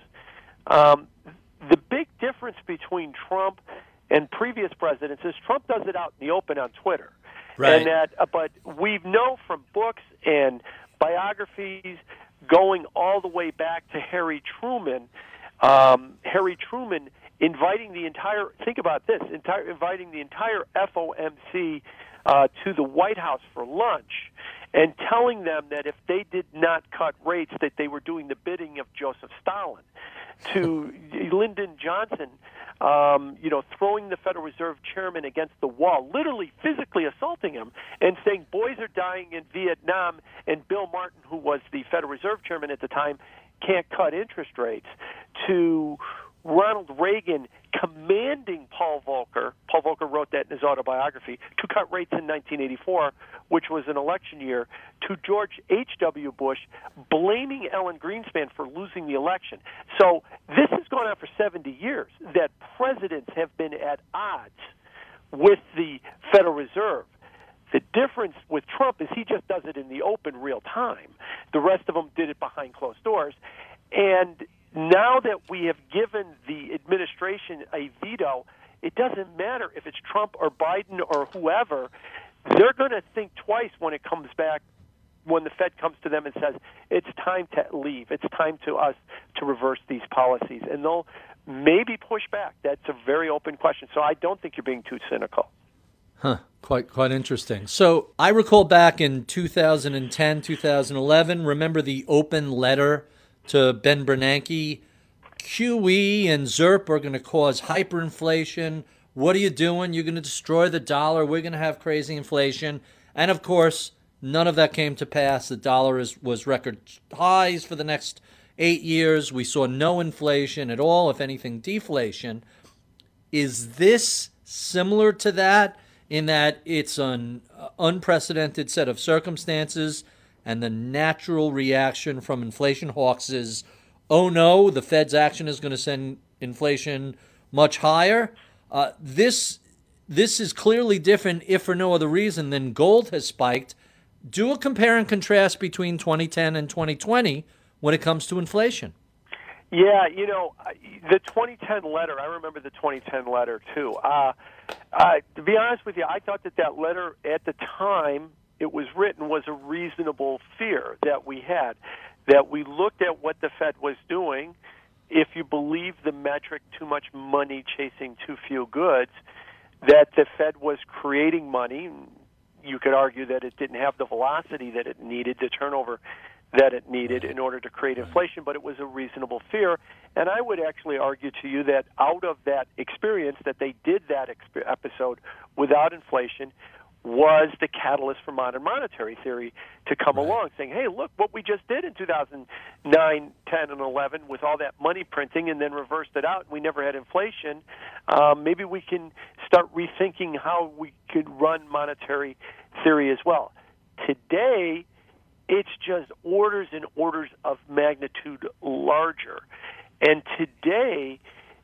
Speaker 7: um, the big difference between Trump and previous presidents is Trump does it out in the open on Twitter.
Speaker 6: Right.
Speaker 7: And that, uh, but we know from books and biographies going all the way back to Harry Truman, um, Harry Truman inviting the entire, think about this, entire, inviting the entire F O M C uh, to the White House for lunch and telling them that if they did not cut rates, that they were doing the bidding of Joseph Stalin. To Lyndon Johnson, um, you know, throwing the Federal Reserve chairman against the wall, literally physically assaulting him and saying boys are dying in Vietnam, and Bill Martin, who was the Federal Reserve chairman at the time, can't cut interest rates. To Ronald Reagan commanding Paul Volcker, Paul Volcker wrote that in his autobiography, to cut rates in nineteen eighty-four, which was an election year, to George H W. Bush blaming Alan Greenspan for losing the election. So this has gone on for seventy years, that presidents have been at odds with the Federal Reserve. The difference with Trump is he just does it in the open real time. The rest of them did it behind closed doors. And now that we have given the administration a veto, it doesn't matter if it's Trump or Biden or whoever. They're going to think twice when it comes back, when the Fed comes to them and says, it's time to leave. It's time to us to reverse these policies. And they'll maybe push back. That's a very open question. So I don't think you're being too cynical.
Speaker 6: Huh. Quite quite interesting. So I recall back in two thousand ten, two thousand eleven, remember the open letter to Ben Bernanke? Q E and ZIRP are going to cause hyperinflation. What are you doing? You're going to destroy the dollar. We're going to have crazy inflation. And of course, none of that came to pass. The dollar is, was record highs for the next eight years. We saw no inflation at all, if anything, deflation. Is this similar to that, in that it's an unprecedented set of circumstances, and the natural reaction from inflation hawks is, oh no, the Fed's action is going to send inflation much higher? Uh, this this is clearly different, if for no other reason, than gold has spiked. Do a compare and contrast between twenty ten and twenty twenty when it comes to inflation.
Speaker 7: Yeah, you know, the twenty ten letter, I remember the twenty ten letter too. Uh, uh, to be honest with you, I thought that that letter at the time it was written was a reasonable fear that we had, that we looked at what the Fed was doing. If you believe the metric, too much money chasing too few goods, that the Fed was creating money. You could argue that it didn't have the velocity that it needed, the turnover that it needed in order to create inflation, but it was a reasonable fear. And I would actually argue to you that out of that experience, that they did that exp- episode without inflation, was the catalyst for modern monetary theory to come right. along, saying, hey, look, what we just did in two thousand nine, ten, and eleven with all that money printing and then reversed it out, and we never had inflation. Um, maybe we can start rethinking how we could run monetary theory as well. Today, it's just orders and orders of magnitude larger. And today,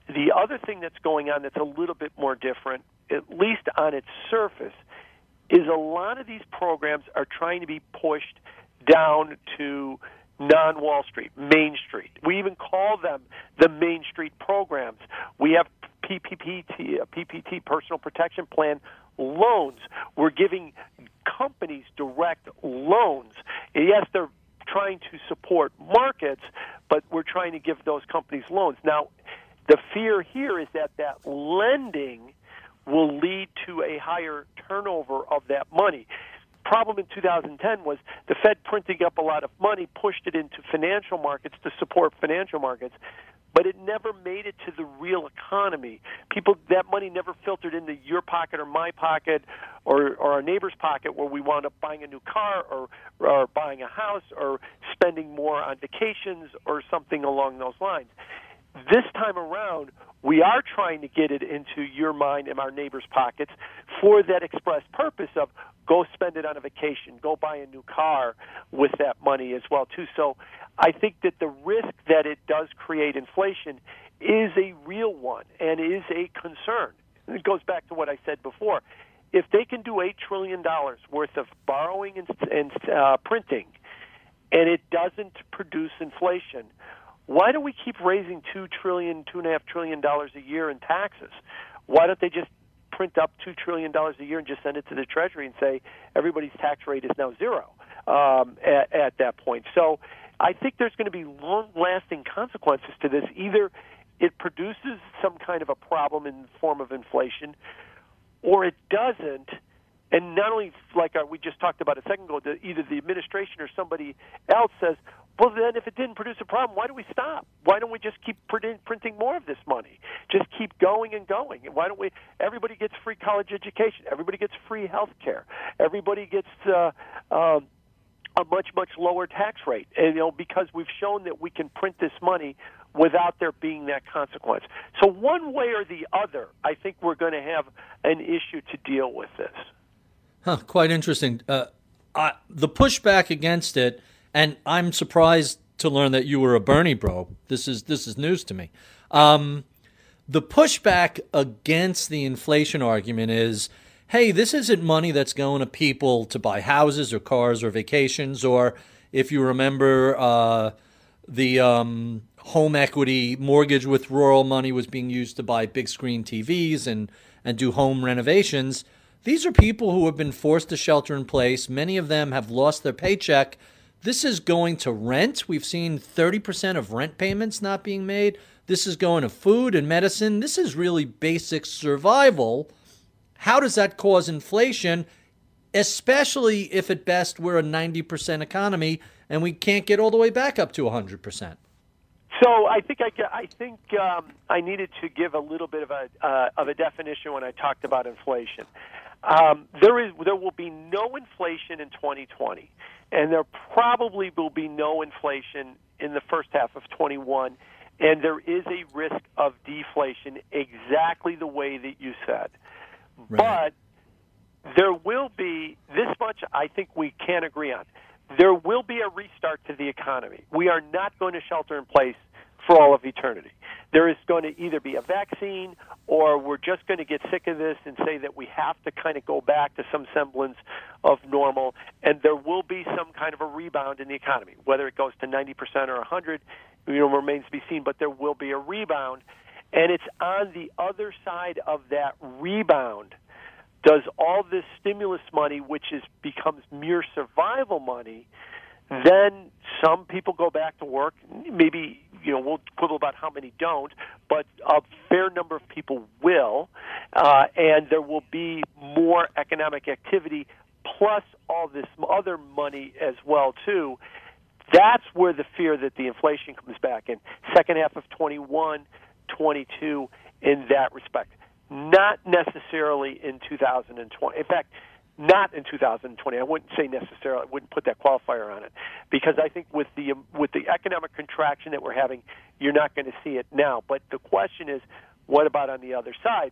Speaker 7: the other thing that's going on that's a little bit more different, at least on its surface, is a lot of these programs are trying to be pushed down to non-Wall Street, Main Street. We even call them the Main Street programs. We have P P P T, P P T, Personal Protection Plan loans. We're giving companies direct loans. Yes, they're trying to support markets, but we're trying to give those companies loans. Now, the fear here is that that lending will lead to a higher turnover of that money. Problem in two thousand ten was the Fed printing up a lot of money, pushed it into financial markets to support financial markets, but it never made it to the real economy. People, that money never filtered into your pocket or my pocket or, or our neighbor's pocket, where we wound up buying a new car or, or buying a house or spending more on vacations or something along those lines. This time around, we are trying to get it into your mind and our neighbors' pockets for that express purpose of go spend it on a vacation, go buy a new car with that money as well, too. So I think that the risk that it does create inflation is a real one and is a concern. And it goes back to what I said before. If they can do eight trillion dollars worth of borrowing and, and uh, printing, and it doesn't produce inflation, why do we keep raising two trillion, two and a half trillion dollars a year in taxes? Why don't they just print up two trillion dollars a year and just send it to the Treasury and say everybody's tax rate is now zero um, at, at that point? So I think there's going to be long-lasting consequences to this. Either it produces some kind of a problem in the form of inflation, or it doesn't. And not only, like we just talked about a second ago, the, either the administration or somebody else says, well, then if it didn't produce a problem, why do we stop? Why don't we just keep printing, printing more of this money? Just keep going and going. And why don't we? Everybody gets free college education. Everybody gets free health care. Everybody gets uh, uh, a much, much lower tax rate. And, you know, because we've shown that we can print this money without there being that consequence. So one way or the other, I think we're going to have an issue to deal with this.
Speaker 6: Huh, quite interesting. Uh, I, the pushback against it, and I'm surprised to learn that you were a Bernie bro. This is this is news to me. Um, the pushback against the inflation argument is, hey, this isn't money that's going to people to buy houses or cars or vacations, or if you remember, uh, the um, home equity mortgage withdrawal money was being used to buy big screen T Vs and, and do home renovations. These are people who have been forced to shelter in place. Many of them have lost their paycheck. This is going to rent. We've seen thirty percent of rent payments not being made. This is going to food and medicine. This is really basic survival. How does that cause inflation, especially if at best we're a ninety percent economy and we can't get all the way back up to one hundred percent?
Speaker 7: So I think I, I think um, I needed to give a little bit of a uh, of a definition when I talked about inflation. Um, there is there will be no inflation in twenty twenty, and there probably will be no inflation in the first half of twenty-one, and there is a risk of deflation exactly the way that you said. Right. But there will be, this much I think we can agree on, there will be a restart to the economy. We are not going to shelter in place for all of eternity. There is going to either be a vaccine, or we're just going to get sick of this and say that we have to kind of go back to some semblance of normal, and there will be some kind of a rebound in the economy. Whether it goes to ninety percent or one hundred, you know, remains to be seen, but there will be a rebound. And it's on the other side of that rebound, does all this stimulus money, which is becomes mere survival money, then some people go back to work. Maybe, you know, we'll quibble about how many don't, but a fair number of people will, uh, and there will be more economic activity, plus all this other money as well, too. That's where the fear that the inflation comes back in. Second half of twenty-one, twenty-two, in that respect. Not necessarily in two thousand twenty. In fact, not in two thousand twenty. I wouldn't say necessarily. I wouldn't put that qualifier on it, because I think with the with the economic contraction that we're having, you're not going to see it now. But the question is, what about on the other side?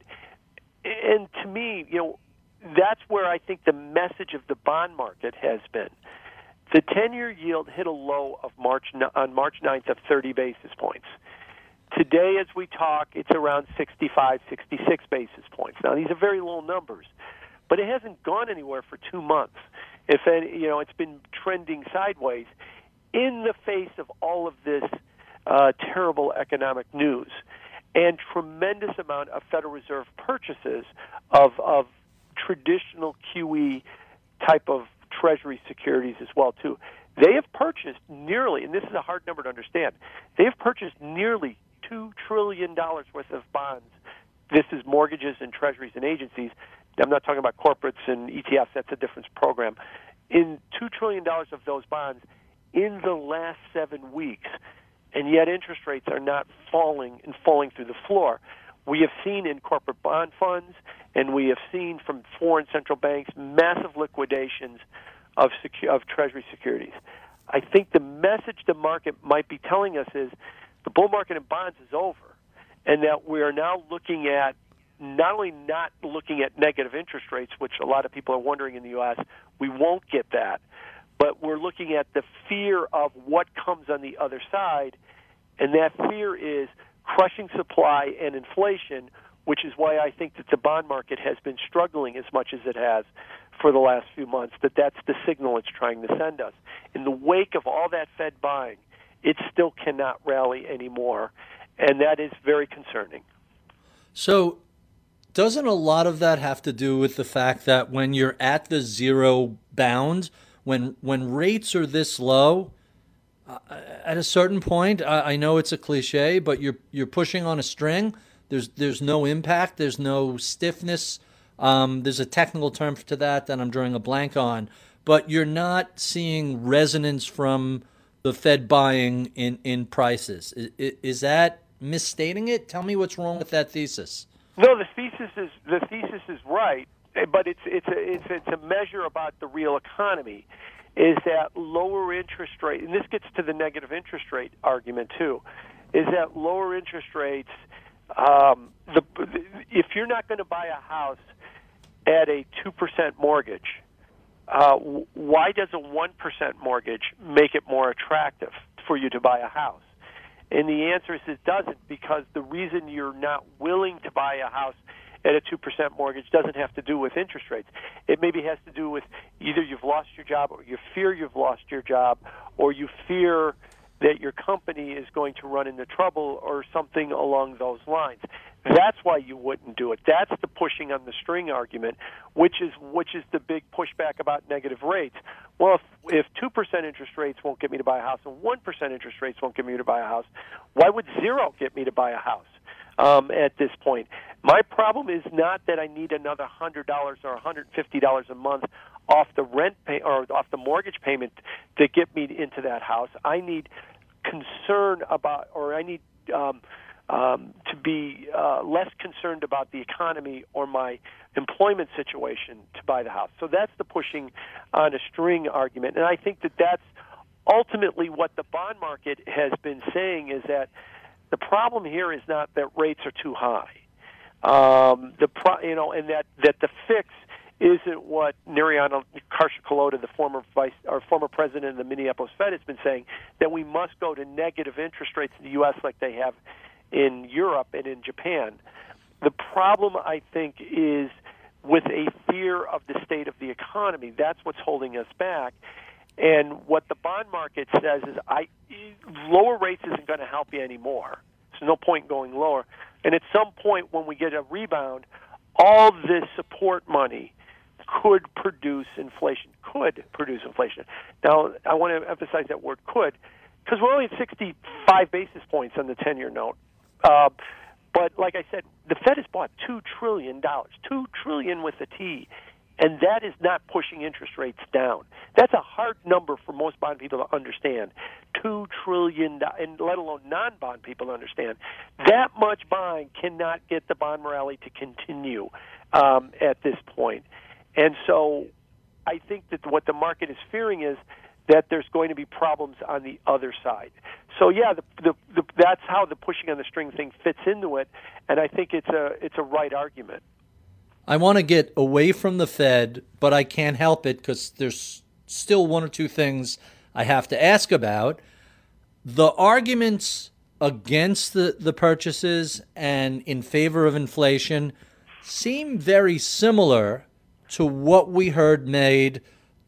Speaker 7: And to me, you know, that's where I think the message of the bond market has been. The ten-year yield hit a low of March on March ninth of thirty basis points. Today, as we talk, it's around sixty-five, sixty-six basis points. Now, these are very low numbers, but it hasn't gone anywhere for two months. If any, you know, it's been trending sideways in the face of all of this uh, terrible economic news and tremendous amount of Federal Reserve purchases of, of traditional Q E type of Treasury securities as well, too. They have purchased nearly, and this is a hard number to understand, they have purchased nearly two trillion dollars worth of bonds. This is mortgages and treasuries and agencies. I'm not talking about corporates and E T Fs. That's a different program. In two trillion dollars of those bonds in the last seven weeks, and yet interest rates are not falling and falling through the floor. We have seen in corporate bond funds, and we have seen from foreign central banks, massive liquidations of secu- of Treasury securities. I think the message the market might be telling us is the bull market in bonds is over, and that we are now looking at not only not looking at negative interest rates, which a lot of people are wondering in the U S, we won't get that, but we're looking at the fear of what comes on the other side, and that fear is crushing supply and inflation, which is why I think that the bond market has been struggling as much as it has for the last few months, that that's the signal it's trying to send us. In the wake of all that Fed buying, it still cannot rally anymore, and that is very concerning.
Speaker 6: So doesn't a lot of that have to do with the fact that when you're at the zero bound, when when rates are this low, uh, at a certain point, I, I know it's a cliche, but you're you're pushing on a string. There's there's no impact. There's no stiffness. Um, there's a technical term to that that I'm drawing a blank on. But you're not seeing resonance from the Fed buying in, in prices. Is, is that misstating it? Tell me what's wrong with that thesis.
Speaker 7: No, the thesis is the thesis is right, but it's it's a it's, it's a measure about the real economy. Is that lower interest rate, and this gets to the negative interest rate argument too, is that lower interest rates, um, the if you're not going to buy a house at a two percent mortgage, uh, why does a one percent mortgage make it more attractive for you to buy a house? And the answer is it doesn't, because the reason you're not willing to buy a house at a two percent mortgage doesn't have to do with interest rates. It maybe has to do with either you've lost your job, or you fear you've lost your job, or you fear that your company is going to run into trouble, or something along those lines. That's why you wouldn't do it. That's the pushing on the string argument, which is which is the big pushback about negative rates. Well, if, if two percent interest rates won't get me to buy a house, and one percent interest rates won't get me to buy a house, why would zero get me to buy a house um, at this point? My problem is not that I need another one hundred dollars or one hundred fifty dollars a month off the rent pay or off the mortgage payment to get me into that house. I need concern about, or I need um, um, to be uh, less concerned about the economy or my employment situation to buy the house. So that's the pushing on a string argument. And I think that that's ultimately what the bond market has been saying, is that the problem here is not that rates are too high. Um, the pro, you know, and that, that the fix isn't what Narayana Karshikoloda, the former vice or former president of the Minneapolis Fed, has been saying, that we must go to negative interest rates in the U S like they have in Europe and in Japan. The problem, I think, is with a fear of the state of the economy. That's what's holding us back. And what the bond market says is, I lower rates isn't going to help you anymore. There's no point in going lower. And at some point when we get a rebound, all this support money could produce inflation, could produce inflation. Now, I want to emphasize that word could, because we're only at sixty-five basis points on the ten-year note. Uh, but like I said, the Fed has bought two trillion dollars, two trillion dollars with a T, and that is not pushing interest rates down. That's a hard number for most bond people to understand, two trillion dollars, and let alone non-bond people to understand. That much buying cannot get the bond rally to continue um, at this point. And so I think that what the market is fearing is that there's going to be problems on the other side. So, yeah, the, the, the, that's how the pushing on the string thing fits into it, and I think it's a it's a right argument.
Speaker 6: I want to get away from the Fed, but I can't help it because there's still one or two things I have to ask about. The arguments against the, the purchases and in favor of inflation seem very similar to what we heard made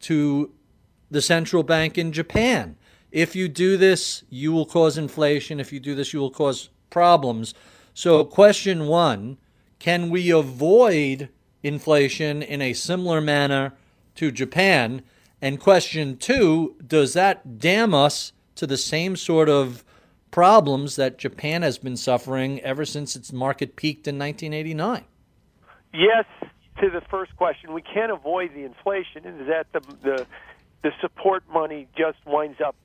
Speaker 6: to the central bank in Japan. If you do this, you will cause inflation. If you do this, you will cause problems. So question one, can we avoid inflation in a similar manner to Japan? And question two, does that damn us to the same sort of problems that Japan has been suffering ever since its market peaked in nineteen eighty-nine?
Speaker 7: Yes, to the first question, we can't avoid the inflation. Is that the the the support money just winds up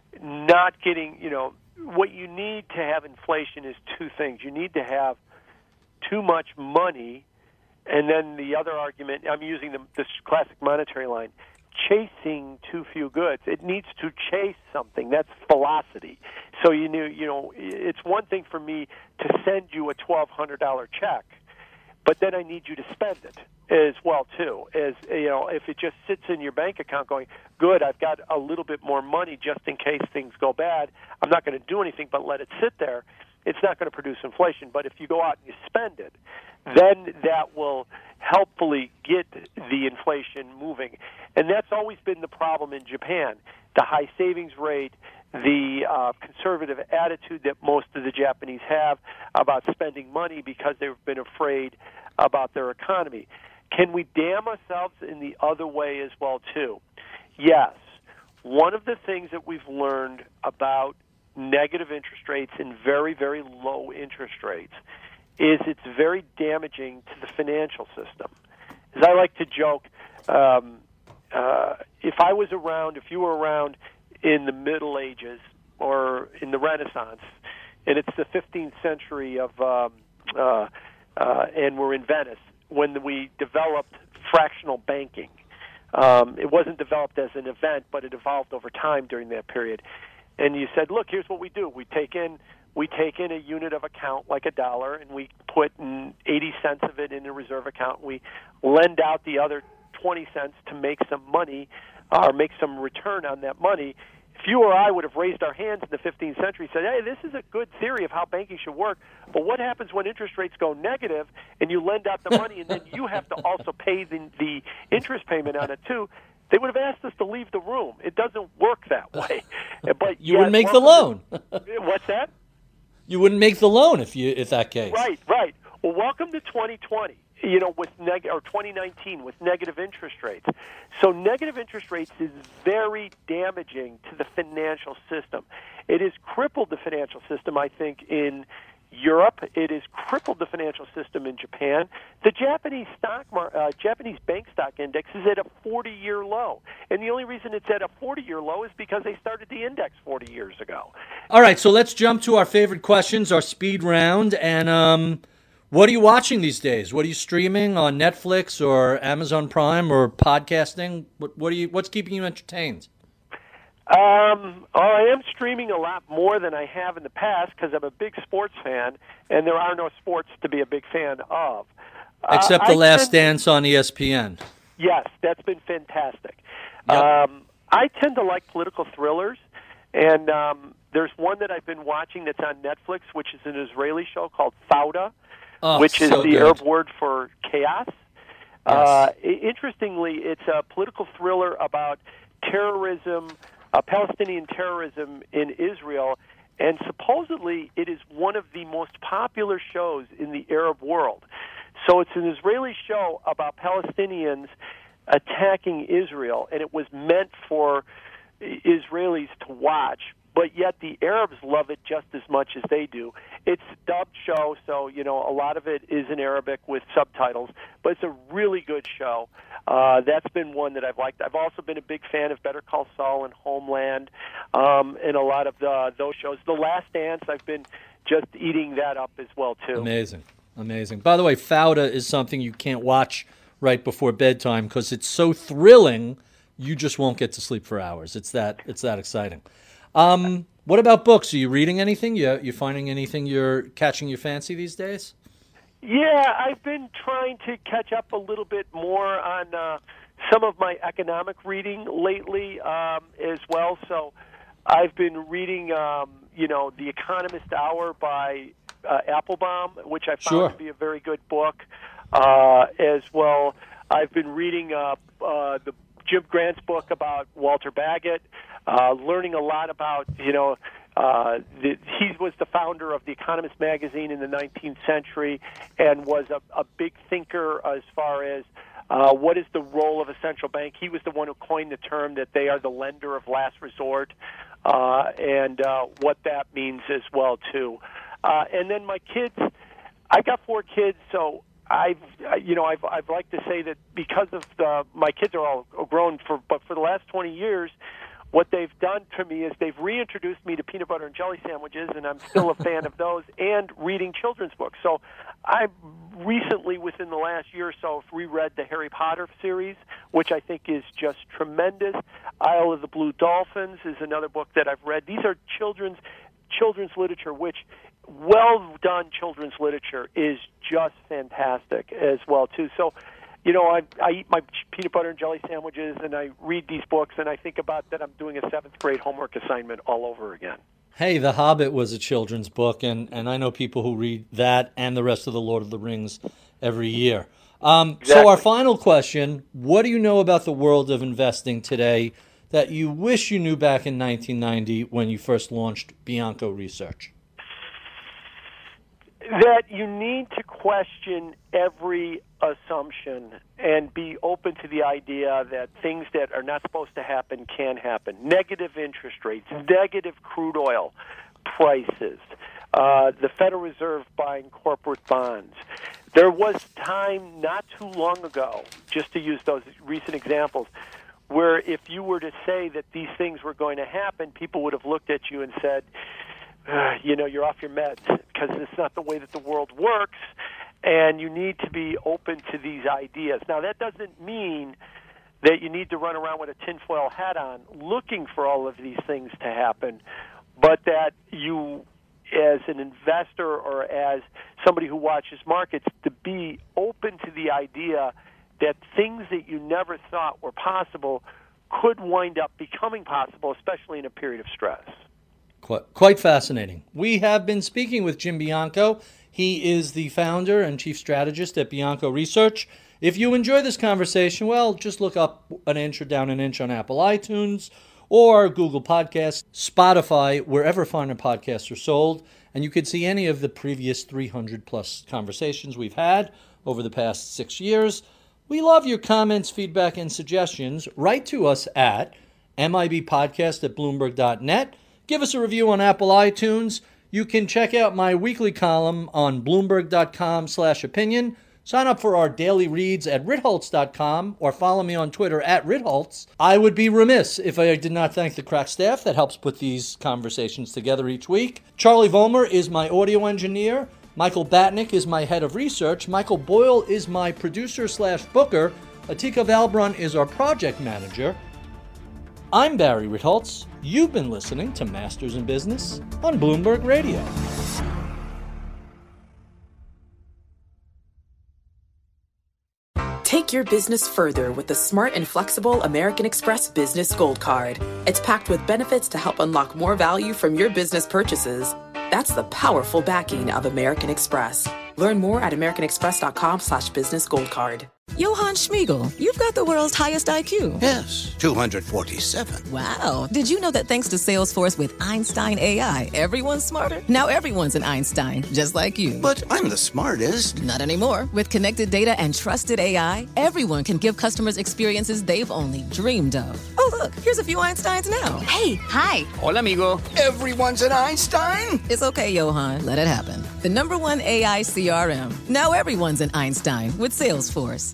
Speaker 7: not getting, you know, what you need to have inflation is two things. You need to have too much money, and then the other argument, I'm using the, this classic monetary line, chasing too few goods. It needs to chase something. That's velocity. So you know, you know, it's one thing for me to send you a twelve hundred dollars check, but then I need you to spend it as well too. As you know, if it just sits in your bank account going, good, I've got a little bit more money just in case things go bad, I'm not going to do anything but let it sit there, it's not going to produce inflation. But if you go out and you spend it, then that will helpfully get the inflation moving. And that's always been the problem in Japan, the high savings rate, the uh, conservative attitude that most of the Japanese have about spending money because they've been afraid about their economy. Can we damn ourselves in the other way as well, too? Yes. One of the things that we've learned about negative interest rates and very, very low interest rates is it's very damaging to the financial system. As I like to joke, um, uh, if I was around, if you were around in the Middle Ages or in the Renaissance, and it's the fifteenth century of, um, uh, uh, and we're in Venice, when we developed fractional banking. Um, it wasn't developed as an event, but it evolved over time during that period. And you said, look, here's what we do. We take in we take in a unit of account like a dollar, and we put in eighty cents of it in a reserve account. We lend out the other twenty cents to make some money or make some return on that money. If you or I would have raised our hands in the fifteenth century and said, hey, this is a good theory of how banking should work, but what happens when interest rates go negative and you lend out the money and then you have to also pay the, the interest payment on it too? They would have asked us to leave the room. It doesn't work that way. But
Speaker 6: you wouldn't make the loan.
Speaker 7: To, what's that?
Speaker 6: You wouldn't make the loan if you if that case.
Speaker 7: Right, right. Well, welcome to twenty twenty. You know, with neg or twenty nineteen with negative interest rates. So negative interest rates is very damaging to the financial system. It has crippled the financial system, I think, in Europe. It has crippled the financial system in Japan. The Japanese stock, mar- uh, Japanese bank stock index is at a forty-year low, and the only reason it's at a forty-year low is because they started the index forty years ago.
Speaker 6: All right, so let's jump to our favorite questions, our speed round, and um, what are you watching these days? What are you streaming on Netflix or Amazon Prime or podcasting? What, what are you? What's keeping you entertained?
Speaker 7: Um, oh, I am streaming a lot more than I have in the past because I'm a big sports fan, and there are no sports to be a big fan of.
Speaker 6: Except
Speaker 7: uh,
Speaker 6: The
Speaker 7: I
Speaker 6: Last
Speaker 7: tend,
Speaker 6: Dance on E S P N.
Speaker 7: Yes, that's been fantastic.
Speaker 6: Yep.
Speaker 7: Um, I tend to like political thrillers, and um, there's one that I've been watching that's on Netflix, which is an Israeli show called Fauda,
Speaker 6: oh,
Speaker 7: which is
Speaker 6: so
Speaker 7: the
Speaker 6: good.
Speaker 7: Arab word for chaos.
Speaker 6: Yes.
Speaker 7: Uh, interestingly, it's a political thriller about terrorism, Uh, Palestinian terrorism in Israel, and supposedly it is one of the most popular shows in the Arab world. So it's an Israeli show about Palestinians attacking Israel, and it was meant for Israelis to watch, but yet the Arabs love it just as much as they do. It's a dubbed show, so you know a lot of it is in Arabic with subtitles, but it's a really good show. Uh, that's been one that I've liked. I've also been a big fan of Better Call Saul and Homeland, um, and a lot of the, those shows. The Last Dance, I've been just eating that up as well too.
Speaker 6: Amazing, amazing. By the way, Fauda is something you can't watch right before bedtime because it's so thrilling. You just won't get to sleep for hours. It's that it's that exciting. Um, what about books? Are you reading anything? You you finding anything you're catching your fancy these days?
Speaker 7: Yeah, I've been trying to catch up a little bit more on uh, some of my economic reading lately um, as well. So I've been reading, um, you know, The Economist Hour by uh, Applebaum, which I found
Speaker 6: Sure.
Speaker 7: to be a very good book. Uh, as well, I've been reading uh, uh, the Jim Grant's book about Walter Baggett, uh, learning a lot about, you know, uh, the, he was the founder of The Economist magazine in the nineteenth century and was a, a big thinker as far as uh, what is the role of a central bank. He was the one who coined the term that they are the lender of last resort, uh, and uh, what that means as well, too. Uh, and then my kids, I got four kids, so I've, you know, I've, I've like to say that because of the, my kids are all grown, for, but for the last twenty years, what they've done to me is they've reintroduced me to peanut butter and jelly sandwiches, and I'm still a fan of those, and reading children's books. So I recently, within the last year or so, reread the Harry Potter series, which I think is just tremendous. Isle of the Blue Dolphins is another book that I've read. These are children's children's literature, which well-done children's literature is just fantastic as well, too. So, you know, I, I eat my peanut butter and jelly sandwiches, and I read these books, and I think about that I'm doing a seventh grade homework assignment all over again.
Speaker 6: Hey, The Hobbit was a children's book, and, and I know people who read that and the rest of the Lord of the Rings every year. Um,
Speaker 7: Exactly.
Speaker 6: So our final question, what do you know about the world of investing today that you wish you knew back in nineteen ninety when you first launched Bianco Research?
Speaker 7: That you need to question every assumption and be open to the idea that things that are not supposed to happen can happen. Negative interest rates, negative crude oil prices, uh, the Federal Reserve buying corporate bonds. There was time not too long ago, just to use those recent examples, where if you were to say that these things were going to happen, people would have looked at you and said, Uh, you know, you're off your meds, because it's not the way that the world works, and you need to be open to these ideas. Now, that doesn't mean that you need to run around with a tinfoil hat on looking for all of these things to happen, but that you, as an investor or as somebody who watches markets, to be open to the idea that things that you never thought were possible could wind up becoming possible, especially in a period of stress.
Speaker 6: Quite, quite fascinating. We have been speaking with Jim Bianco. He is the founder and chief strategist at Bianco Research. If you enjoy this conversation, well, just look up An Inch or Down an Inch on Apple iTunes or Google Podcasts, Spotify, wherever finer podcasts are sold, and you could see any of the previous three hundred plus conversations we've had over the past six years. We love your comments, feedback, and suggestions. Write to us at mibpodcast at bloomberg dot net. Give us a review on Apple iTunes. You can check out my weekly column on bloomberg dot com slash opinion. Sign up for our daily reads at ritholtz dot com or follow me on Twitter at ritholtz. I would be remiss if I did not thank the crack staff that helps put these conversations together each week. Charlie Vollmer is my audio engineer. Michael Batnick is my head of research. Michael Boyle is my producer slash booker. Atika Valbrun is our project manager. I'm Barry Ritholtz. You've been listening to Masters in Business on Bloomberg Radio.
Speaker 1: Take your business further with the smart and flexible American Express Business Gold Card. It's packed with benefits to help unlock more value from your business purchases. That's the powerful backing of American Express. Learn more at americanexpress.com slash business gold card.
Speaker 2: Johann Schmiegel, you've got the world's highest I Q.
Speaker 8: Yes, two hundred forty-seven.
Speaker 2: Wow. Did you know that thanks to Salesforce with Einstein A I, everyone's smarter? Now everyone's an Einstein, just like you.
Speaker 8: But I'm the smartest.
Speaker 2: Not anymore. With connected data and trusted A I, everyone can give customers experiences they've only dreamed of. Oh, look, here's a few Einsteins now.
Speaker 4: Hey, hi.
Speaker 9: Hola, amigo.
Speaker 8: Everyone's an Einstein?
Speaker 2: It's okay, Johann. Let it happen. The number one A I C R M. Now everyone's an Einstein with Salesforce.